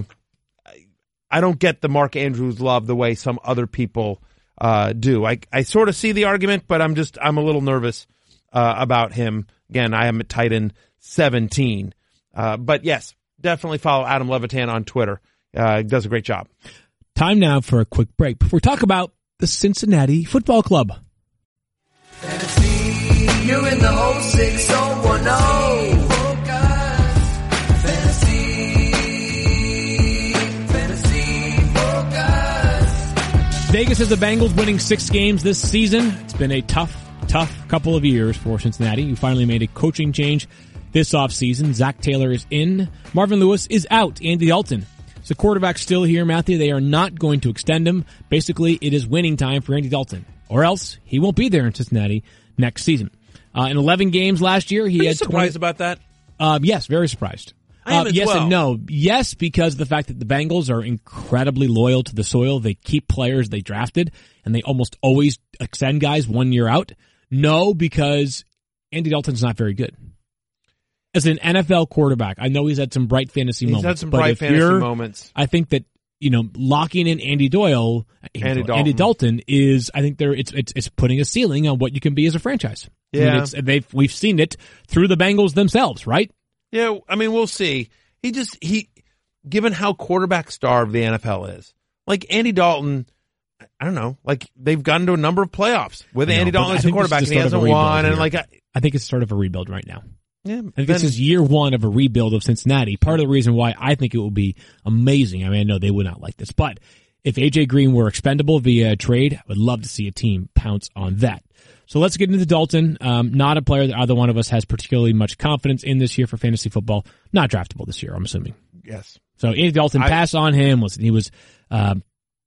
I don't get the Mark Andrews love the way some other people uh, do. I I sort of see the argument, but I'm just I'm a little nervous uh, about him. Again, I am at tight end seventeen. Uh, but yes, definitely follow Adam Levitan on Twitter. Uh, he does a great job. Time now for a quick break before we talk about the Cincinnati Football Club. Fantasy, you're in the oh six oh one oh. Focus. Fantasy, fantasy focus. Vegas has the Bengals winning six games this season. It's been a tough, tough couple of years for Cincinnati, who finally made a coaching change this offseason. Zach Taylor is in. Marvin Lewis is out. Andy Dalton. So quarterback's still here, Matthew. They are not going to extend him. Basically, it is winning time for Andy Dalton. Or else, he won't be there in Cincinnati next season. Uh, in eleven games last year, he Are had you surprised twenty about that? Um, yes, very surprised. I am uh, as yes well. and no. Yes, because of the fact that the Bengals are incredibly loyal to the soil. They keep players they drafted, and they almost always extend guys one year out. No, because Andy Dalton's not very good. As an N F L quarterback, I know he's had some bright fantasy he's moments. He's had some but bright fantasy moments. I think that, you know, locking in Andy Doyle, Andy, Andy, Dalton. Andy Dalton is, I think they're, it's, it's, it's putting a ceiling on what you can be as a franchise. Yeah. I mean, it's, they've, we've seen it through the Bengals themselves, right? Yeah. I mean, we'll see. He just, he, given how quarterback starved the N F L is, like Andy Dalton, I don't know, like they've gotten to a number of playoffs with know, Andy Dalton as a quarterback, and he hasn't won. And like, I, I think it's sort of a rebuild right now. Yeah, I think then, this is year one of a rebuild of Cincinnati. Part of the reason why I think it will be amazing. I mean, I know they would not like this, but if A J Green were expendable via trade, I would love to see a team pounce on that. So let's get into Dalton. Um, not a player that either one of us has particularly much confidence in this year for fantasy football. Not draftable this year, I'm assuming. Yes. So Andy Dalton, I, pass on him. Listen, he was, um,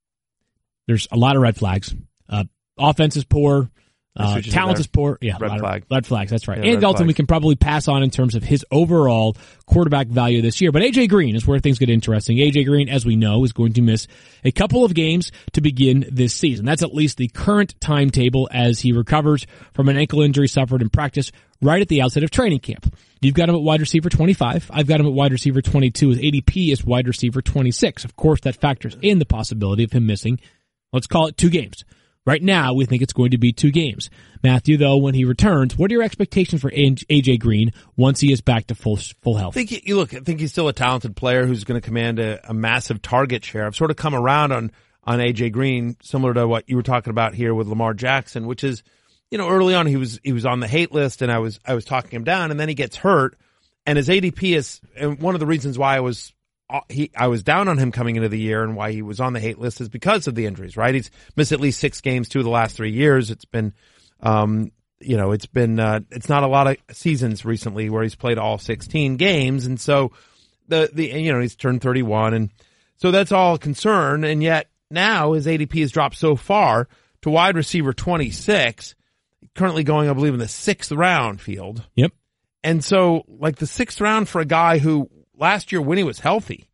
there's a lot of red flags. Uh, offense is poor. Uh, talent is poor. Yeah, red flag. Red flags. That's right. Yeah, and Dalton, flags. We can probably pass on in terms of his overall quarterback value this year. But A J Green is where things get interesting. A J Green, as we know, is going to miss a couple of games to begin this season. That's at least the current timetable as he recovers from an ankle injury suffered in practice right at the outset of training camp. You've got him at wide receiver twenty-five. I've got him at wide receiver twenty-two. His A D P is wide receiver twenty-six. Of course, that factors in the possibility of him missing, let's call it two games. Right now, we think it's going to be two games. Matthew, though, when he returns, what are your expectations for A J Green once he is back to full full health? I think he, look, I think he's still a talented player who's going to command a, a massive target share. I've sort of come around on on A J Green, similar to what you were talking about here with Lamar Jackson, which is, you know, early on he was he was on the hate list, and I was I was talking him down, and then he gets hurt, and his A D P is, and one of the reasons why I was. He, I was down on him coming into the year, and why he was on the hate list is because of the injuries, right? He's missed at least six games two of the last three years. It's been, um, you know, it's been, uh, it's not a lot of seasons recently where he's played all sixteen games. And so the, the, you know, he's turned thirty-one. And so that's all a concern. And yet now his A D P has dropped so far to wide receiver twenty-six, currently going, I believe, in the sixth round field. Yep. And so like the sixth round for a guy who, last year, when he was healthy,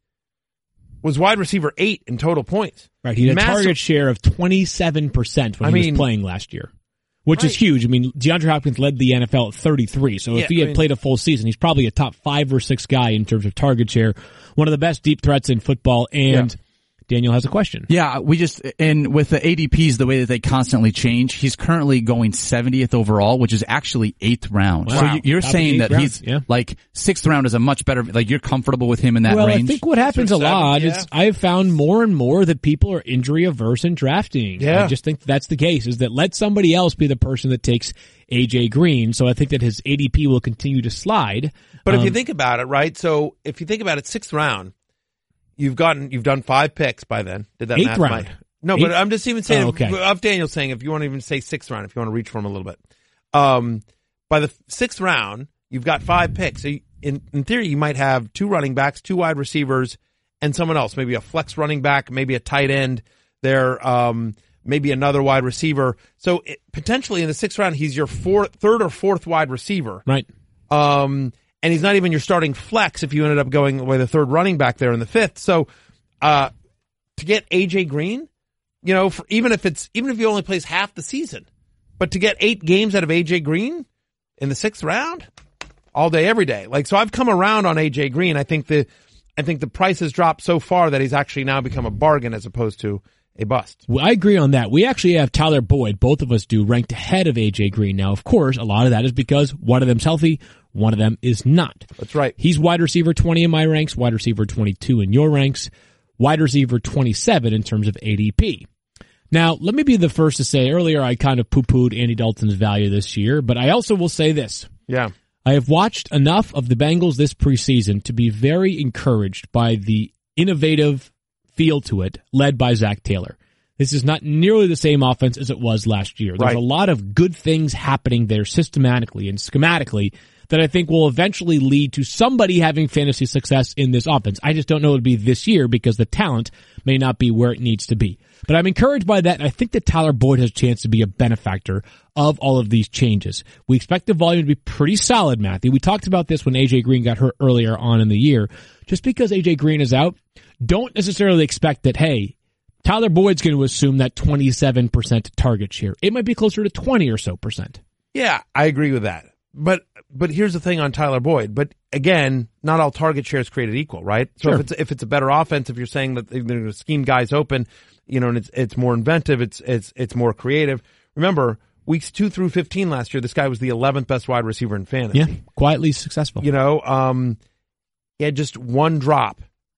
was wide receiver eight in total points. Right, he had Massive. a target share of twenty-seven percent when I he mean, was playing last year, which right. is huge. I mean, DeAndre Hopkins led the N F L at thirty-three, so yeah, if he had I mean, played a full season, he's probably a top five or six guy in terms of target share. One of the best deep threats in football, and yeah. Daniel has a question. Yeah, we just, and with the A D Ps, the way that they constantly change, he's currently going seventieth overall, which is actually eighth round. Wow. So you're Top saying that round. he's Yeah. like sixth round is a much better, like you're comfortable with him in that well, range? I think what happens a Six or seven, lot yeah. is I've found more and more that people are injury averse in drafting. Yeah. I just think that's the case, is that let somebody else be the person that takes A J Green. So I think that his A D P will continue to slide. But um, if you think about it, right? So if you think about it, sixth round, you've gotten, you've done five picks by then. Did that Eighth math round. right? No, Eighth? but I'm just even saying, Oh, okay. of Daniel saying, if you want to even say sixth round, if you want to reach for him a little bit. Um, by the sixth round, you've got five picks. So you, in, in theory, you might have two running backs, two wide receivers, and someone else, maybe a flex running back, maybe a tight end there, um, maybe another wide receiver. So it, potentially in the sixth round, he's your fourth, third or fourth wide receiver. Right. Um, and he's not even your starting flex if you ended up going with a third running back there in the fifth. So, uh, to get A J Green, you know, for, even if it's, even if he only plays half the season, but to get eight games out of A J Green in the sixth round, all day, every day. Like, so I've come around on A J Green. I think the, I think the price has dropped so far that he's actually now become a bargain as opposed to a bust. Well, I agree on that. We actually have Tyler Boyd, both of us do, ranked ahead of A J Green. Now, of course, a lot of that is because one of them's healthy, one of them is not. That's right. He's wide receiver twenty in my ranks, wide receiver twenty-two in your ranks, wide receiver twenty-seven in terms of A D P. Now, let me be the first to say, earlier I kind of poo-pooed Andy Dalton's value this year, but I also will say this. Yeah. I have watched enough of the Bengals this preseason to be very encouraged by the innovative feel to it, led by Zach Taylor. This is not nearly the same offense as it was last year. There's Right. a lot of good things happening there systematically and schematically that I think will eventually lead to somebody having fantasy success in this offense. I just don't know it would be this year because the talent may not be where it needs to be. But I'm encouraged by that, and I think that Tyler Boyd has a chance to be a benefactor of all of these changes. We expect the volume to be pretty solid, Matthew. We talked about this when A J Green got hurt earlier on in the year. Just because A J Green is out, don't necessarily expect that, hey, Tyler Boyd's going to assume that twenty-seven percent target share. It might be closer to twenty or so percent. Yeah, I agree with that. But but here's the thing on Tyler Boyd. But again, not all target shares created equal, right? So Sure. if it's if it's a better offense, if you're saying that they're going to scheme guys open, you know, and it's it's more inventive, it's it's it's more creative. Remember, weeks two through fifteen last year, this guy was the eleventh best wide receiver in fantasy. Yeah, quietly successful. You know, um, he had just one drop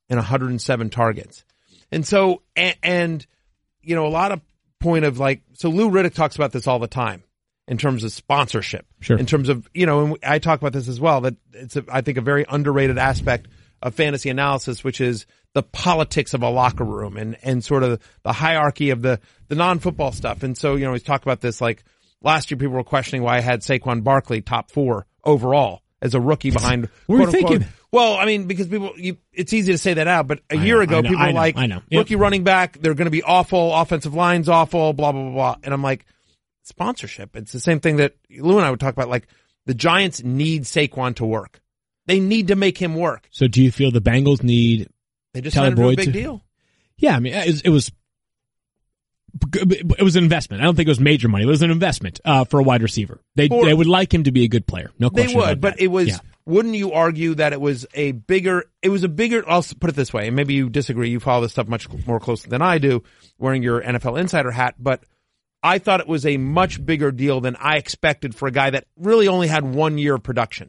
and one hundred seven targets. And so, and, and, you know, a lot of point of like, so Lou Riddick talks about this all the time in terms of sponsorship. Sure. In terms of, you know, and I talk about this as well, that it's, a, I think, a very underrated aspect of fantasy analysis, which is the politics of a locker room and, and sort of the hierarchy of the, the non-football stuff. And so, you know, he's talked about this, like last year people were questioning why I had Saquon Barkley top four overall as a rookie behind. What were you thinking? Well, I mean, because people, you, it's easy to say that out, but a I year know, ago I know, people I were know, like, I know. Yep. rookie running back, they're going to be awful, offensive line's awful, blah, blah, blah, blah. And I'm like, sponsorship. It's the same thing that Lou and I would talk about, like the Giants need Saquon to work. They need to make him work. So do you feel the Bengals need They just Tyler signed him to a Boyd big to- deal. Yeah, I mean, it was, it was it was an investment. I don't think it was major money. It was an investment uh, for a wide receiver. They For- they would like him to be a good player. No They question would, about but that. it was, Yeah. wouldn't you argue that it was a bigger, it was a bigger, I'll s- put it this way, and maybe you disagree, you follow this stuff much more closely than I do, wearing your N F L insider hat, but I thought it was a much bigger deal than I expected for a guy that really only had one year of production.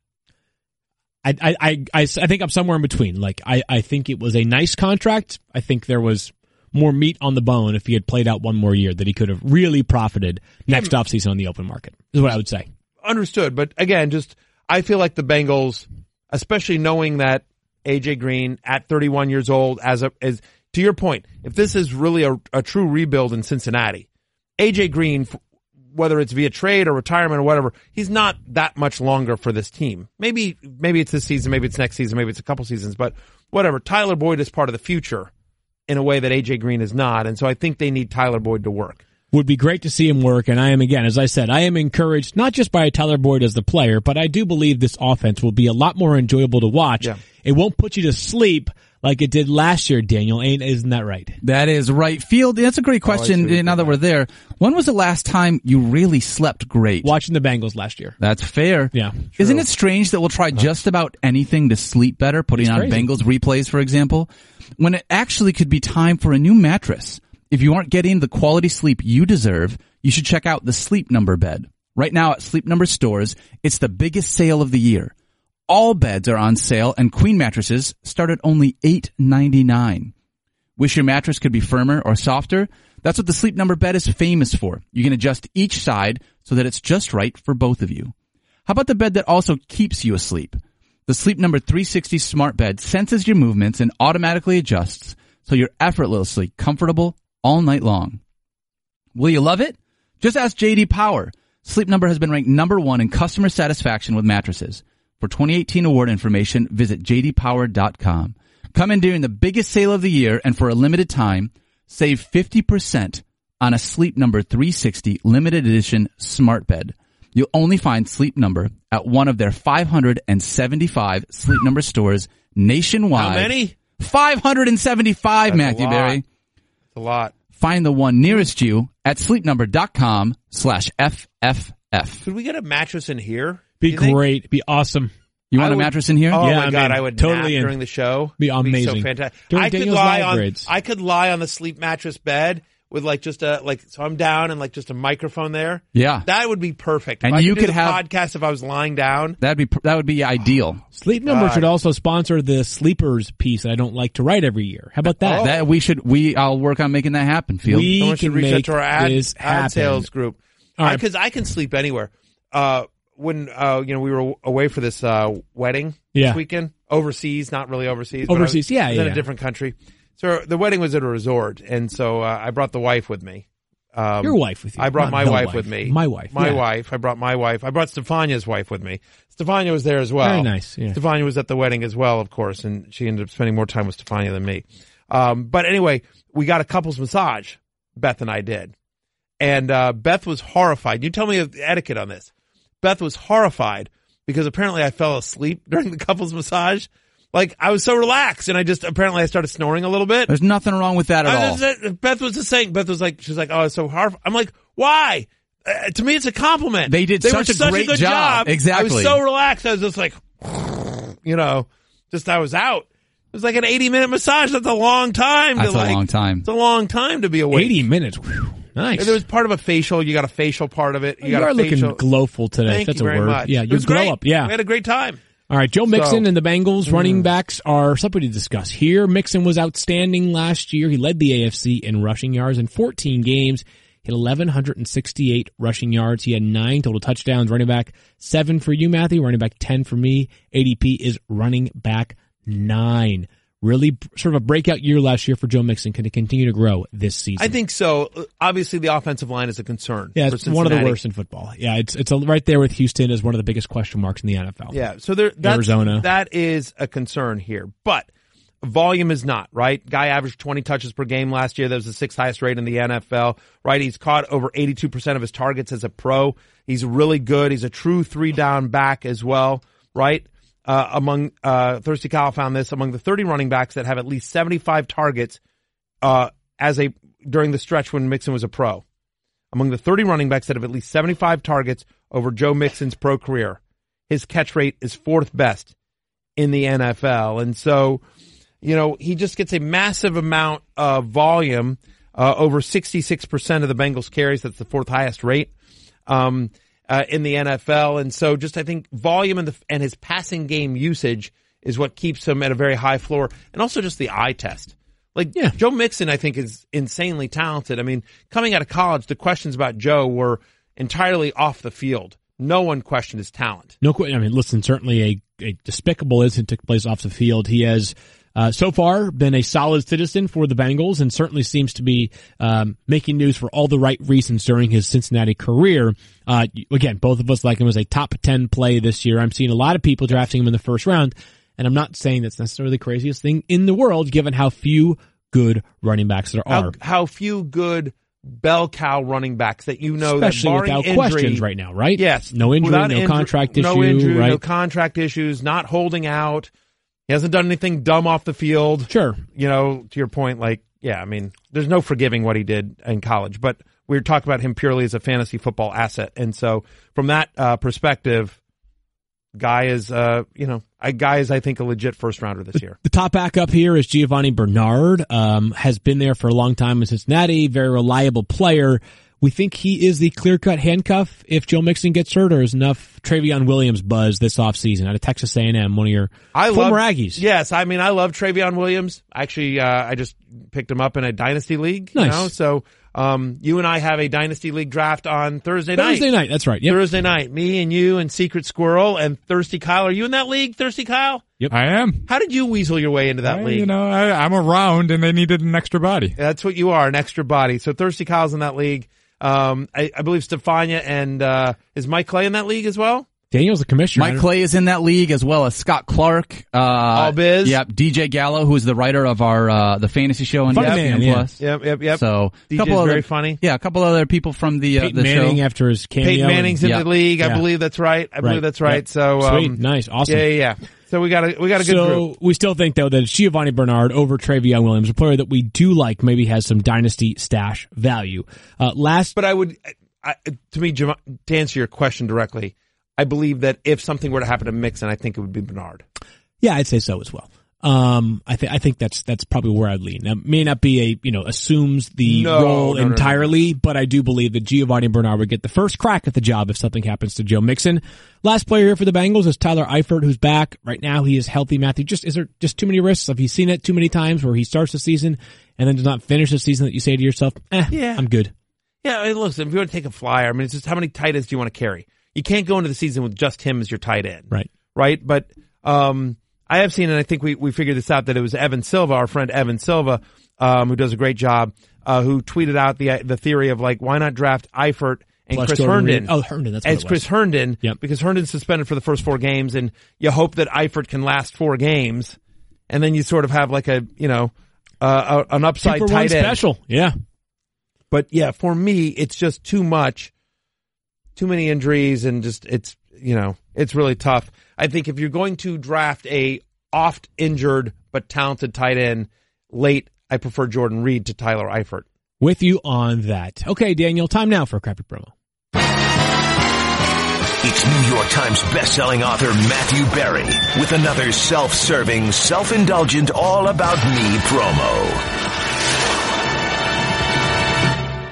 I, I, I, I, I think I'm somewhere in between. Like, I, I think it was a nice contract. I think there was more meat on the bone if he had played out one more year that he could have really profited next offseason on the open market, is what I would say. Understood, but again, just, I feel like the Bengals, especially knowing that A J Green at thirty-one years old, as a, as, to your point, if this is really a, a true rebuild in Cincinnati, A J Green, whether it's via trade or retirement or whatever, he's not that much longer for this team. Maybe, maybe it's this season, maybe it's next season, maybe it's a couple seasons, but whatever. Tyler Boyd is part of the future in a way that A J Green is not, and so I think they need Tyler Boyd to work. Would be great to see him work, and I am, again, as I said, I am encouraged not just by Tyler Boyd as the player, but I do believe this offense will be a lot more enjoyable to watch. Yeah. It won't put you to sleep like it did last year, Daniel. Ain't Isn't that right? That is right. Field, that's a great question. see what now that we're there, when was the last time you really slept great? Watching the Bengals last year. That's fair. Yeah. Isn't it strange that we'll try just about anything to sleep better, putting It's on crazy. Bengals replays, for example, when it actually could be time for a new mattress? If you aren't getting the quality sleep you deserve, you should check out the Sleep Number bed. Right now at Sleep Number stores, it's the biggest sale of the year. All beds are on sale, and queen mattresses start at only eight ninety-nine. Wish your mattress could be firmer or softer? That's what the Sleep Number bed is famous for. You can adjust each side so that it's just right for both of you. How about the bed that also keeps you asleep? The Sleep Number three sixty smart bed senses your movements and automatically adjusts so you're effortlessly comfortable all night long. Will you love it? Just ask J D Power. Sleep Number has been ranked number one in customer satisfaction with mattresses. For twenty eighteen award information, visit j d power dot com. Come in during the biggest sale of the year, and for a limited time, save fifty percent on a Sleep Number three sixty limited edition smart bed. You'll only find Sleep Number at one of their five hundred seventy-five Sleep Number stores nationwide. How many? five hundred seventy-five, That's a Matthew lot. Berry. It's a lot. Find the one nearest you at sleepnumber.com slash FFF. Could we get a mattress in here? Be Do you think? great. Be awesome. You want I a would- mattress in here? Oh Yeah, my I'm god, in. I would Totally nap in. during the show. Be It'd amazing. so fantastic. During I could Daniel's lie live on. grades. I could lie on the sleep mattress bed with like just a like. So I'm down and like just a microphone there. Yeah. That would be perfect. And If I you could, do could the have- podcast if I was lying down. That'd be that would be ideal. Sleep Number God. should also sponsor the Sleepers piece that I don't like to write every year. How about that? That we should we I'll work on making that happen, Field. We Someone should can reach out make to our ad, this ad happen. sales group. All right. Because I can sleep anywhere. Uh, when uh, you know we were away for this uh, wedding Yeah. this weekend, overseas, not really overseas. but I was- Overseas, yeah, I was yeah, in yeah. a different country. So the wedding was at a resort, and so uh, I brought the wife with me. Um, Your wife with you. I brought Not my the wife, wife. with me. My wife, My yeah. wife. I brought my wife. I brought Stefania's wife with me. Stefania was there as well. Very nice, yeah. Stefania was at the wedding as well, of course, and she ended up spending more time with Stefania than me. Um, but anyway, we got a couples massage. Beth and I did. And uh, Beth was horrified. You tell me the etiquette on this. Beth was horrified because apparently I fell asleep during the couples massage. Like, I was so relaxed, and I just, apparently I started snoring a little bit. There's nothing wrong with that at I all. was- Beth was just saying, Beth was like, she's like, oh, it's so hard. I'm like, why? Uh, to me, it's a compliment. They did they such were a such great a good job. job. I Exactly. was so relaxed. I was just like, you know, just I was out. It was like an eighty minute massage. That's a long time. That's to a like, long time. It's a long time to be awake. eighty minutes. Whew. Nice. There was part of a facial. You got a facial part of it. You, You got are a looking facial. glowful today. Thank That's you a very word. much. Yeah, It you was glow great. up. Yeah. We had a great time. All right, Joe Mixon So- and the Bengals running backs are something to discuss here. Mixon was outstanding last year. He led the A F C in rushing yards in fourteen games. Hit eleven sixty-eight rushing yards. He had nine total touchdowns. Running back seven for you, Matthew. Running back ten for me. A D P is running back nine. Really sort of a breakout year last year for Joe Mixon. Can it continue to grow this season? I think so. Obviously, the offensive line is a concern. Yeah, for it's one of the Cincinnati. worst in football. Yeah, it's it's a, right there with Houston as one of the biggest question marks in the N F L. Yeah, so there, that's, Arizona. that is a concern here. But volume is not, right? Guy averaged twenty touches per game last year. That was the sixth highest rate in the N F L, right? He's caught over eighty-two percent of his targets as a pro. He's really good. He's a true three-down back as well, right? Uh, among, uh, Thirsty Kyle found this, among the thirty running backs that have at least seventy-five targets, uh, as a, during the stretch when Mixon was a pro. Among the thirty running backs that have at least seventy-five targets over Joe Mixon's pro career, his catch rate is fourth best in the N F L. And so, you know, he just gets a massive amount of volume, uh, over sixty-six percent of the Bengals carries. That's the fourth highest rate, um, uh, in the N F L. And so just, I think volume and the, and his passing game usage is what keeps him at a very high floor. And also just the eye test. Like, Yeah. Joe Mixon, I think, is insanely talented. I mean, coming out of college, the questions about Joe were entirely off the field. No one questioned his talent. No, que- I mean, listen, certainly a, a despicable incident took place off the field. He has, uh, so far been a solid citizen for the Bengals and certainly seems to be, um, making news for all the right reasons during his Cincinnati career. Uh, again, both of us like him as a top ten play this year. I'm seeing a lot of people drafting him in the first round, and I'm not saying that's necessarily the craziest thing in the world given how few good running backs there are. How, how few good bell cow running backs that you know Especially that barring without injury, questions right now, right? Yes. No injury, Without no inju- contract issue, no injury, right? no contract issues, not holding out. He hasn't done anything dumb off the field. Sure. You know, to your point, like, yeah, I mean, there's no forgiving what he did in college, but we're talking about him purely as a fantasy football asset. And so from that uh, perspective, Guy is, uh, you know, I, Guy is, I think, a legit first rounder this year. The top back up here is Giovanni Bernard, um, has been there for a long time in Cincinnati, very reliable player. We think he is the clear-cut handcuff if Joe Mixon gets hurt, or is enough Travion Williams buzz this offseason out of Texas A and M, one of your I former love, Aggies. Yes, I mean, I love Travion Williams. Actually, uh, I just picked him up in a dynasty league. You Nice. know? So, um, you and I have a dynasty league draft on Thursday night. Thursday night, that's right. Yep. Thursday night. Me and you and Secret Squirrel and Thirsty Kyle. Are you in that league, Thirsty Kyle? Yep. I am. How did you weasel your way into that I- league? You know, I, I'm around and they needed an extra body. That's what you are, an extra body. So Thirsty Kyle's in that league. Um, I, I believe Stefania and, uh, is Mike Clay in that league as well? Daniel's the commissioner. I Mike don't- Clay is in that league, as well as Scott Clark. Uh, All biz. Yep. D J Gallo, who is the writer of our, uh, the fantasy show on E Funny E S P N man, yeah. Plus. Yep, yep, yep. So, D J's couple very other, funny. Yeah, a couple other people from the, uh, Peyton the Manning show. after his cameo. Peyton Manning's in Yeah. the league. I Yeah. believe that's right. I believe Right. that's right. Yep. So, um, Sweet, nice, awesome. Yeah, yeah, yeah. So we got a, we got a good so group. we still think, though, that it's Giovanni Bernard over Travion Williams, a player that we do like, maybe has some dynasty stash value. Uh, last, But I would, I, to me, Jam- to answer your question directly, I believe that if something were to happen to Mixon, I think it would be Bernard. yeah, I'd say so as well. Um, I think I think that's that's probably where I'd lean. Now, it may not be a you know assumes the No, role no, no, no. entirely, but I do believe that Giovanni Bernard would get the first crack at the job if something happens to Joe Mixon. Last player here for the Bengals is Tyler Eifert, who's back right now. He is healthy. Matthew, just is there just too many risks? Have you seen it too many times where he starts the season and then does not finish the season that you say to yourself, "Eh, Yeah. I'm good." Yeah, I mean, listen, if you want to take a flyer, I mean, it's just how many tight ends do you want to carry? You can't go into the season with just him as your tight end. Right. Right? But, um, I have seen, and I think we, we figured this out, that it was Evan Silva, our friend Evan Silva, um, who does a great job, uh, who tweeted out the, the theory of like, why not draft Eifert and Plus Chris Jordan Herndon? Reed. Oh, Herndon, that's what As it was. Chris Herndon, Yep. because Herndon's suspended for the first four games, and you hope that Eifert can last four games, and then you sort of have like a, you know, uh, a, an upside Two for tight one end. special. Yeah. But yeah, for me, it's just too much, too many injuries, and just it's you know it's really tough. I think if you're going to draft a oft injured but talented tight end late, I prefer Jordan Reed to Tyler Eifert. With you on that. Okay, Daniel, time now for a crappy promo. It's New York Times bestselling author Matthew Berry with another self-serving, self-indulgent, all-about-me promo.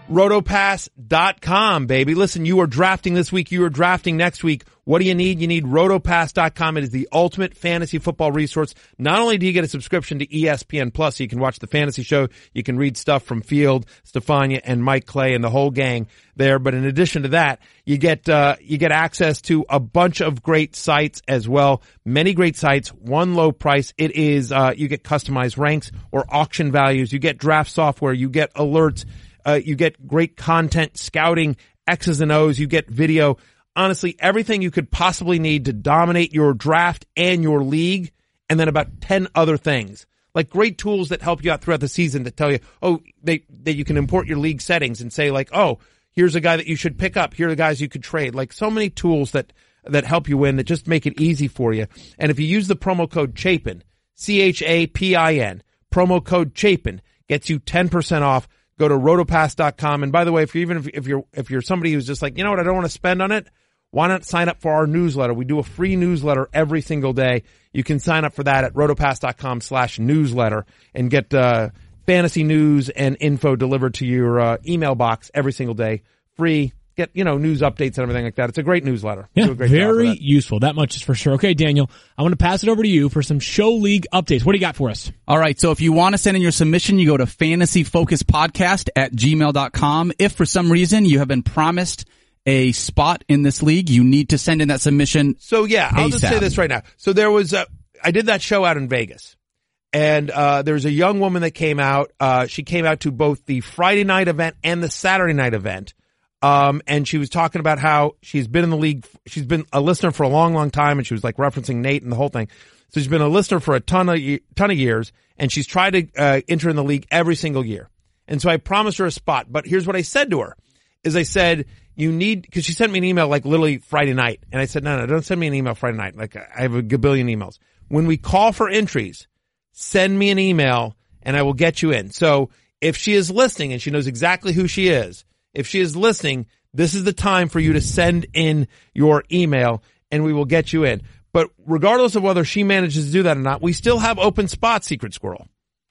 rotopass dot com, baby. Listen, you are drafting this week. You are drafting next week. What do you need? You need rotopass dot com. It is the ultimate fantasy football resource. Not only do you get a subscription to E S P N Plus, so you can watch the fantasy show, you can read stuff from Field, Stefania, and Mike Clay and the whole gang there, but in addition to that, you get, uh, you get access to a bunch of great sites as well. Many great sites, one low price. It is, uh, you get customized ranks or auction values. You get draft software. You get alerts. Uh, you get great content, scouting, X's and O's. You get video. Honestly, everything you could possibly need to dominate your draft and your league, and then about ten other things. Like great tools that help you out throughout the season that tell you, oh, they, that you can import your league settings and say like, oh, here's a guy that you should pick up. Here are the guys you could trade. Like so many tools that, that help you win, that just make it easy for you. And if you use the promo code Chapin, C H A P I N, promo code Chapin gets you ten percent off. Go to rotopass dot com. And by the way, if you even if, if you're if you're somebody who's just like, you know what, I don't want to spend on it, why not sign up for our newsletter? We do a free newsletter every single day. You can sign up for that at rotopass dot com slash newsletter and get uh fantasy news and info delivered to your uh, email box every single day. Free. Get, you know, news updates and everything like that. It's a great newsletter. Yeah, do a great very job with that. useful. That much is for sure. Okay, Daniel, I want to pass it over to you for some show league updates. What do you got for us? All right, so if you want to send in your submission, you go to fantasy focus podcast at gmail dot com. If for some reason you have been promised a spot in this league, you need to send in that submission. So yeah, I'll just ASAP. say this right now. So there was a, I did that show out in Vegas. And, uh, there was a young woman that came out. Uh, she came out to both the Friday night event and the Saturday night event. Um, and she was talking about how she's been in the league. She's been a listener for a long, long time. And she was like referencing Nate and the whole thing. So she's been a listener for a ton of, ton of years. And she's tried to, uh, enter in the league every single year. And so I promised her a spot. But here's what I said to her is I said, you need, cause she sent me an email like literally Friday night. And I said, no, no, don't send me an email Friday night. Like I have a gabillion emails. When we call for entries, send me an email and I will get you in. So if she is listening and she knows exactly who she is, if she is listening, this is the time for you to send in your email and we will get you in. But regardless of whether she manages to do that or not, we still have open spots, Secret Squirrel.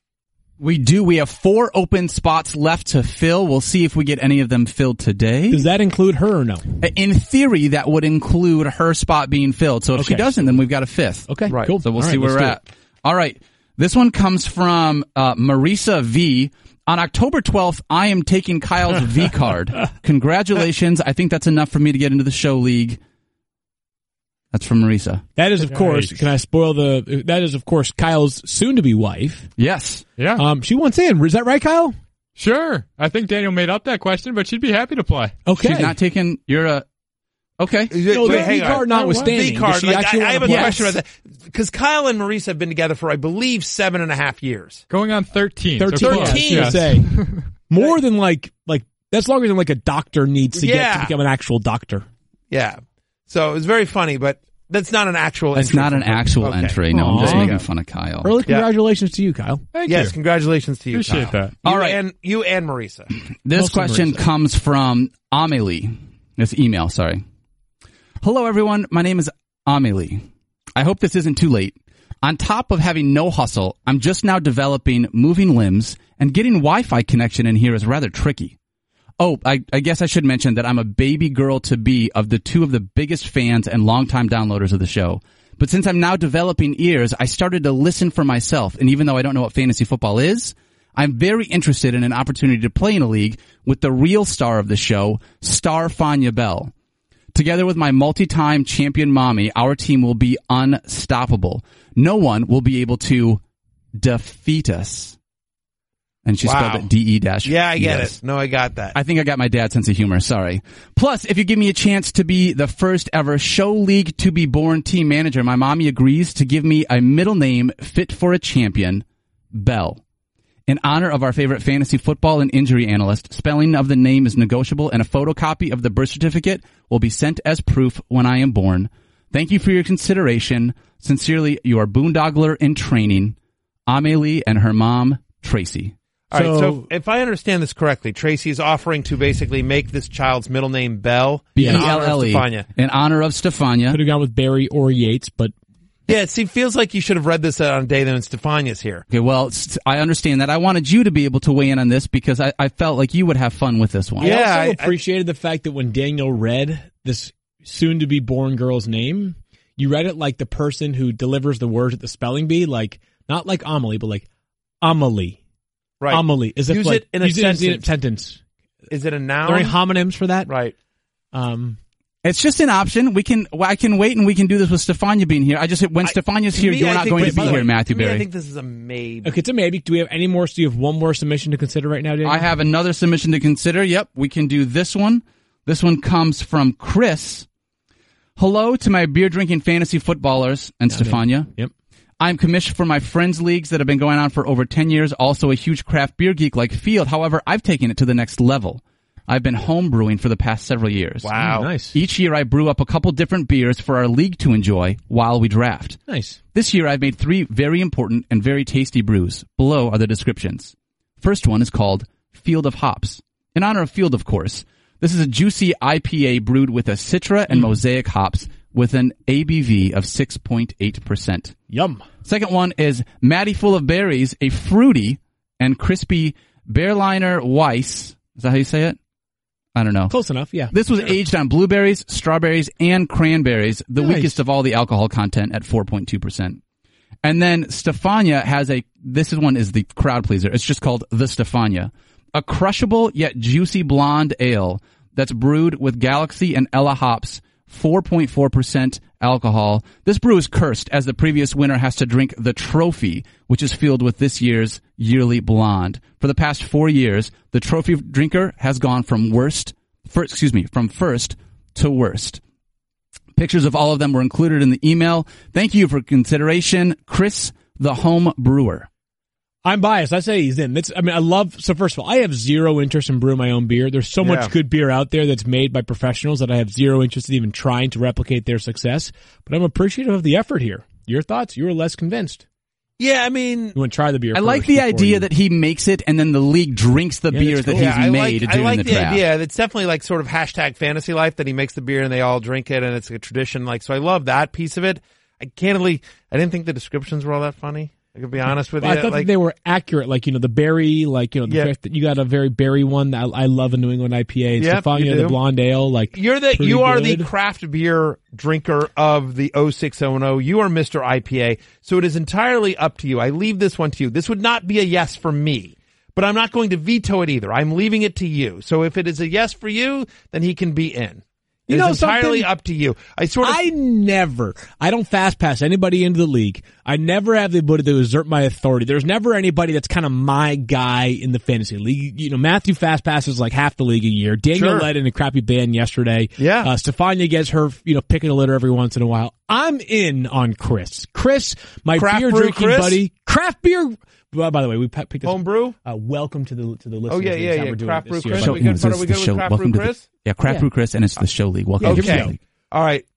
We do. We have four open spots left to fill. We'll see if we get any of them filled today. Does that include her or no? In theory, that would include her spot being filled. So if Okay. she doesn't, then we've got a fifth. Okay, Right. cool. So we'll All see right, where let's we're do at. it. All right. This one comes from uh, Marisa V. On October twelfth, I am taking Kyle's V card. Congratulations. I think that's enough for me to get into the show league. That's from Marisa. That is, of course, can I spoil the, that is, of course, Kyle's soon-to-be wife. Yes. Yeah. Um, she wants in. Is that right, Kyle? Sure. I think Daniel made up that question, but she'd be happy to play. Okay. She's not taking, you're a, okay. No, Wait, the hang V on. card notwithstanding. V card. does she Like, actually I, I have a want to play? question about that because Kyle and Marisa have been together for, I believe, seven and a half years. Going on thirteen. So thirteen, close. yeah, I was Yes. gonna say. More than like, like, that's longer than like a doctor needs to get Yeah. to become an actual doctor. Yeah. So it was very funny, but that's not an actual That's entry not from an her. actual Okay. entry. No, I'm Aw. just There you making go. fun of Kyle. Early congratulations to you, Kyle. Thank Yes, you. congratulations to you, Appreciate Kyle. that. You All right. and, you and Marisa. This Mostly question Marisa. comes from Amelie. This email, sorry. Hello, everyone. My name is Amelie. I hope this isn't too late. On top of having no hustle, I'm just now developing moving limbs, and getting Wi-Fi connection in here is rather tricky. Oh, I, I guess I should mention that I'm a baby girl to be of the two of the biggest fans and longtime downloaders of the show. But since I'm now developing ears, I started to listen for myself, and even though I don't know what fantasy football is, I'm very interested in an opportunity to play in a league with the real star of the show, Star Fania Bell. Together with my multi-time champion mommy, our team will be unstoppable. No one will be able to defeat us. And she Wow. spelled it D E dash. Yeah, I get yes. it. No, I got that. I think I got my dad's sense of humor. Sorry. Plus, if you give me a chance to be the first ever show league to be born team manager, my mommy agrees to give me a middle name fit for a champion, Bell. In honor of our favorite fantasy football and injury analyst, spelling of the name is negotiable and a photocopy of the birth certificate will be sent as proof when I am born. Thank you for your consideration. Sincerely, your boondogler in training, Amelie and her mom, Tracy. All right, So- so if I understand this correctly, Tracy is offering to basically make this child's middle name Bell B E in L honor of L E. Stefania. In honor of Stefania. Could have gone with Barry or Yates, but Yeah, it see, feels like you should have read this on a day when Stefania's here. Okay, well, I understand that. I wanted you to be able to weigh in on this because I, I felt like you would have fun with this one. I Yeah, also I- appreciated the fact that when Daniel read this soon-to-be-born girl's name, you read it like the person who delivers the words at the spelling bee, like not like Amelie, but like Amelie. Right. Amelie. As if Use like, it in a use it as sentence. a sentence. Is it a Are noun? there any homonyms for that? Right. Um, It's just an option. We can, well, I can wait and we can do this with Stefania being here. I just, when Stefania's To here, me, you're I not think- going wait, to by be the here, way, Matthew to me, Berry. I think this is a maybe. okay, it's a maybe. Do we have any more? Do you have one more submission to consider right now, Daniel? I have another submission to consider. Yep, we can do this one. This one comes from Chris. Hello to my beer-drinking fantasy footballers and Stefania. Yep. I'm commissioned for my friends' leagues that have been going on for over ten years, also a huge craft beer geek like Field. However, I've taken it to the next level. I've been home brewing for the past several years. Wow. Oh, nice. Each year I brew up a couple different beers for our league to enjoy while we draft. Nice. This year I've made three very important and very tasty brews. Below are the descriptions. First one is called Field of Hops. In honor of Field, of course. This is a juicy I P A brewed with a Citra and Mosaic hops with an A B V of six point eight percent. Yum. Second one is Maddie Full of Berries, a fruity and crispy Berliner Weiss. Is that how you say it? I don't know. Close enough, yeah. This was aged on blueberries, strawberries, and cranberries, the Nice. weakest of all the alcohol content at four point two percent. And then Stefania has a, this is one is the crowd pleaser. It's just called the Stefania. A crushable yet juicy blonde ale that's brewed with Galaxy and Ella hops, four point four percent alcohol. This brew is cursed as the previous winner has to drink the trophy, which is filled with this year's yearly blonde. For the past four years, the trophy drinker has gone from worst, first, excuse me, from first to worst. Pictures of all of them were included in the email. Thank you for consideration, Chris, the home brewer. I'm biased. I say he's in. It's, I mean, I love, so first of all, I have zero interest in brewing my own beer. There's so Yeah. much good beer out there that's made by professionals that I have zero interest in even trying to replicate their success. But I'm appreciative of the effort here. Your thoughts? You were less convinced. Yeah, I mean, You want to try the beer I like first the before idea you- that he makes it and then the league drinks the Yeah, beer that's that cool. he's yeah, I made like, I during like the the draft. idea. It's definitely like sort of hashtag fantasy life that he makes the beer and they all drink it and it's a tradition. Like, so I love that piece of it. I candidly, I didn't think the descriptions were all that funny. I could be honest with you. I thought like, that they were accurate, like, you know, the berry, like, you know, the Yeah. fact that you got a very berry one. I, I love a New England I P A. Yep, Stefania, you the do. blonde ale, like, You're the pretty you are the good. craft beer drinker of the oh six oh oh. You are Mister I P A. So it is entirely up to you. I leave this one to you. This would not be a yes for me, but I'm not going to veto it either. I'm leaving it to you. So if it is a yes for you, then he can be in. It You is know entirely something? up to you. I sort of I never, I don't fast pass anybody into the league. I never have the ability to exert my authority. There's never anybody that's kind of my guy in the fantasy league. You know, Matthew fast passes like half the league a year. Daniel Sure. led in a crappy band yesterday. Yeah. Uh, Stefania gets her, you know, picking a litter every once in a while. I'm in on Chris. Chris, my Craft beer brew drinking Chris? buddy. Craft beer. Well, by the way, we p- picked this. homebrew. Uh, welcome to the to the listeners. Oh yeah, league. yeah, That's how yeah. we're doing Craft it brew this year. Chris. Show- Are we yeah, good? so Are it's we the good show. with craft Welcome brew to the- Chris? Yeah, Craft Yeah. Brew Chris, and it's the show league. Welcome to the Okay. show league. All right.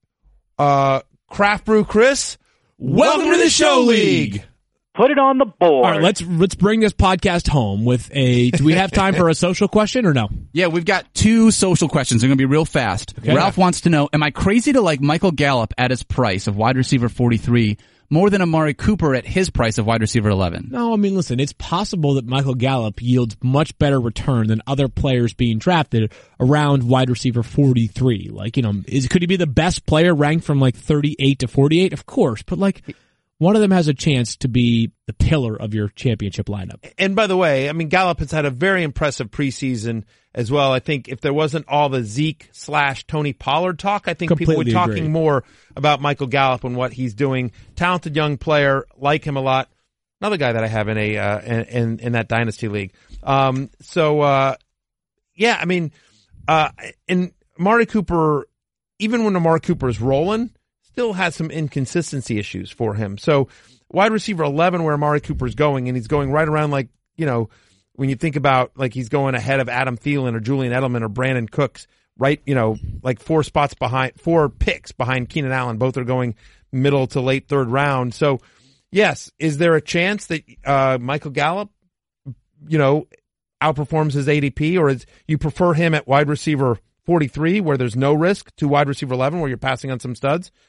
Uh, craft brew Chris. Welcome to the show league. Put it on the board. All right, let's let's bring this podcast home with a. Do we have time for a social question or no? Yeah, we've got two social questions. They're going to be real fast. Okay. Ralph wants to know, am I crazy to like Michael Gallup at his price of wide receiver forty-three more than Amari Cooper at his price of wide receiver eleven? No, I mean, listen, it's possible that Michael Gallup yields much better return than other players being drafted around wide receiver forty-three. Like, you know, is could he be the best player ranked from like thirty-eight to forty-eight? Of course, but like one of them has a chance to be the pillar of your championship lineup. And by the way, I mean, Gallup has had a very impressive preseason as well. I think if there wasn't all the Zeke slash Tony Pollard talk, I think people would be Completely talking agree. more about Michael Gallup and what he's doing. Talented young player, like him a lot. Another guy that I have in a uh, in, in in that dynasty league. Um, so uh, yeah, I mean, uh, and Amari Cooper, even when Amari Cooper is rolling, still has some inconsistency issues for him. So wide receiver eleven, where Amari Cooper is going, and he's going right around like, you know, when you think about like he's going ahead of Adam Thielen or Julian Edelman or Brandon Cooks, right, you know, like four spots behind, four picks behind Keenan Allen. Both are going middle to late third round. So yes, is there a chance that uh, Michael Gallup, you know, outperforms his A D P, or is you prefer him at wide receiver forty-three where there's no risk to wide receiver eleven where you're passing on some studs?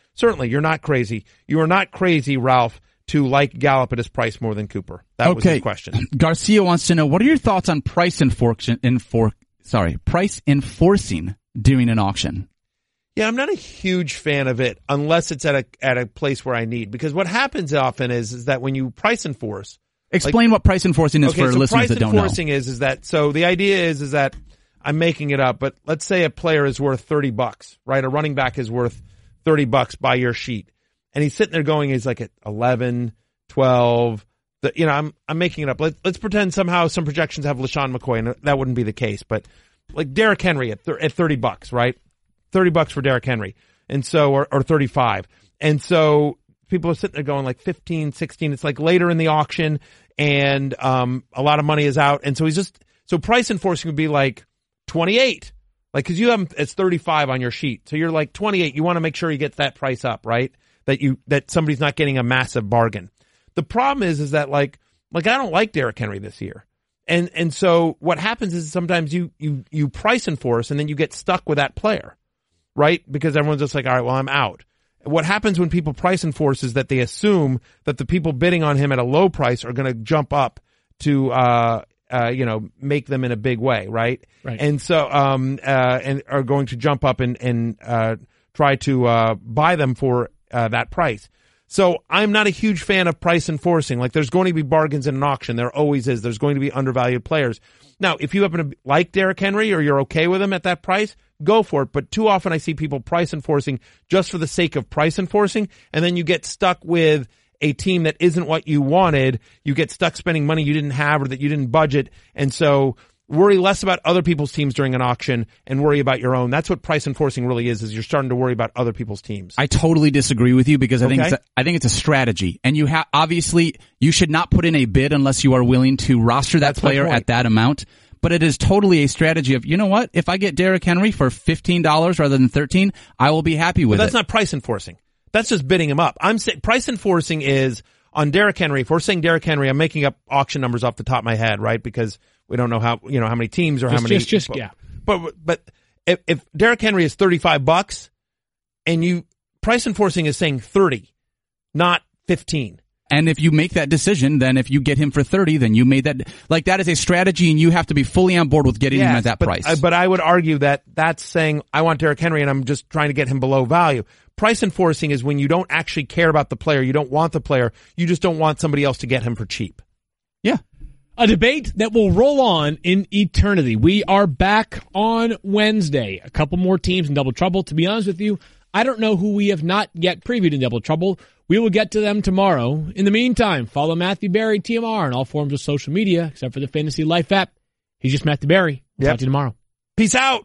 certainly you're not crazy. You are not crazy, Ralph, to like Gallup at his price more than Cooper. That okay. was his question. Garcia wants to know, what are your thoughts on price enforcing, enfor- sorry, price enforcing during an auction? Yeah, I'm not a huge fan of it unless it's at a at a place where I need. Because what happens often is is that when you price enforce, explain like, what price enforcing is okay, for so listeners that don't know. Price enforcing is is that so the idea is is that I'm making it up, but let's say a player is worth thirty bucks, right? A running back is worth thirty bucks by your sheet, and he's sitting there going, he's like at eleven, twelve. The, you know, I'm I'm making it up. Let, let's pretend somehow some projections have LaShawn McCoy, and that wouldn't be the case, but like Derrick Henry at th- at thirty bucks, right? thirty bucks for Derrick Henry. And so, or, or thirty-five. And so people are sitting there going like fifteen, sixteen. It's like later in the auction and, um, a lot of money is out. And so he's just, so price enforcing would be like twenty-eight. Like, cause you have, it's thirty-five on your sheet. So you're like twenty-eight. You want to make sure you get that price up, right? That you, that somebody's not getting a massive bargain. The problem is, is that like, like I don't like Derrick Henry this year. And, and so what happens is sometimes you, you, you price enforce and then you get stuck with that player. Right? Because everyone's just like, all right, well, I'm out. What happens when people price enforce is that they assume that the people bidding on him at a low price are going to jump up to, uh, uh, you know, make them in a big way, right? Right. And so, um, uh, and are going to jump up and, and, uh, try to, uh, buy them for, uh, that price. So I'm not a huge fan of price enforcing. Like there's going to be bargains in an auction. There always is. There's going to be undervalued players. Now, if you happen to like Derrick Henry or you're okay with him at that price, go for it. But too often I see people price enforcing just for the sake of price enforcing. And then you get stuck with a team that isn't what you wanted. You get stuck spending money you didn't have or that you didn't budget. And so worry less about other people's teams during an auction and worry about your own. That's what price enforcing really is, is you're starting to worry about other people's teams. I totally disagree with you because I okay. think it's a, I think it's a strategy. And you have, obviously, you should not put in a bid unless you are willing to roster that That's player at that amount. But it is totally a strategy of, you know what? If I get Derrick Henry for fifteen dollars rather than thirteen dollars, I will be happy with but that's it. That's not price enforcing. That's just bidding him up. I'm saying price enforcing is on Derrick Henry. If we're saying Derrick Henry, I'm making up auction numbers off the top of my head, right? Because we don't know how, you know, how many teams or just, how many. Just, just, but, yeah. But, but if, if Derrick Henry is thirty-five bucks and you, price enforcing is saying thirty, not fifteen. And if you make that decision, then if you get him for thirty, then you made that, like that is a strategy and you have to be fully on board with getting yes, him at that but, price. Uh, but I would argue that that's saying I want Derrick Henry and I'm just trying to get him below value. Price enforcing is when you don't actually care about the player. You don't want the player. You just don't want somebody else to get him for cheap. Yeah. A debate that will roll on in eternity. We are back on Wednesday. A couple more teams in double trouble. To be honest with you, I don't know who we have not yet previewed in double trouble. We will get to them tomorrow. In the meantime, follow Matthew Berry, T M R, on all forms of social media, except for the Fantasy Life app. He's just Matthew Berry. We'll Yep. talk to you tomorrow. Peace out.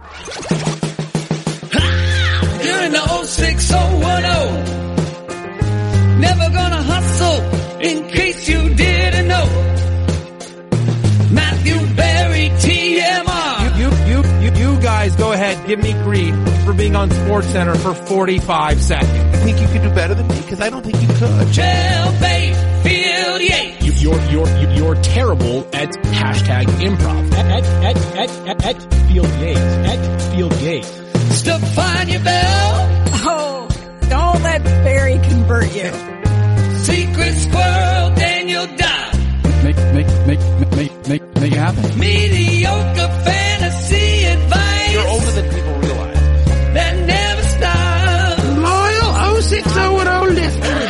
You're in the oh six oh one oh. Never gonna hustle in case you didn't know. Matthew Berry, T M R. You, you, you, you guys go ahead. Give me grief for being on SportsCenter for forty-five seconds. You think you could do better than me? Because I don't think you could. Jailbait, Field Yates. You, you're, you're, you're terrible at hashtag improv. At, at, at, at, at, at Field Yates. At Field Yates. Stefania Bell. Oh, don't let Barry convert you. Secret Squirrel, Daniel Dodd. Make, make, make, make, make, make it happen. Mediocre fantasy advice. You're older than people realize. That never stops. Loyal oh six oh one oh listener.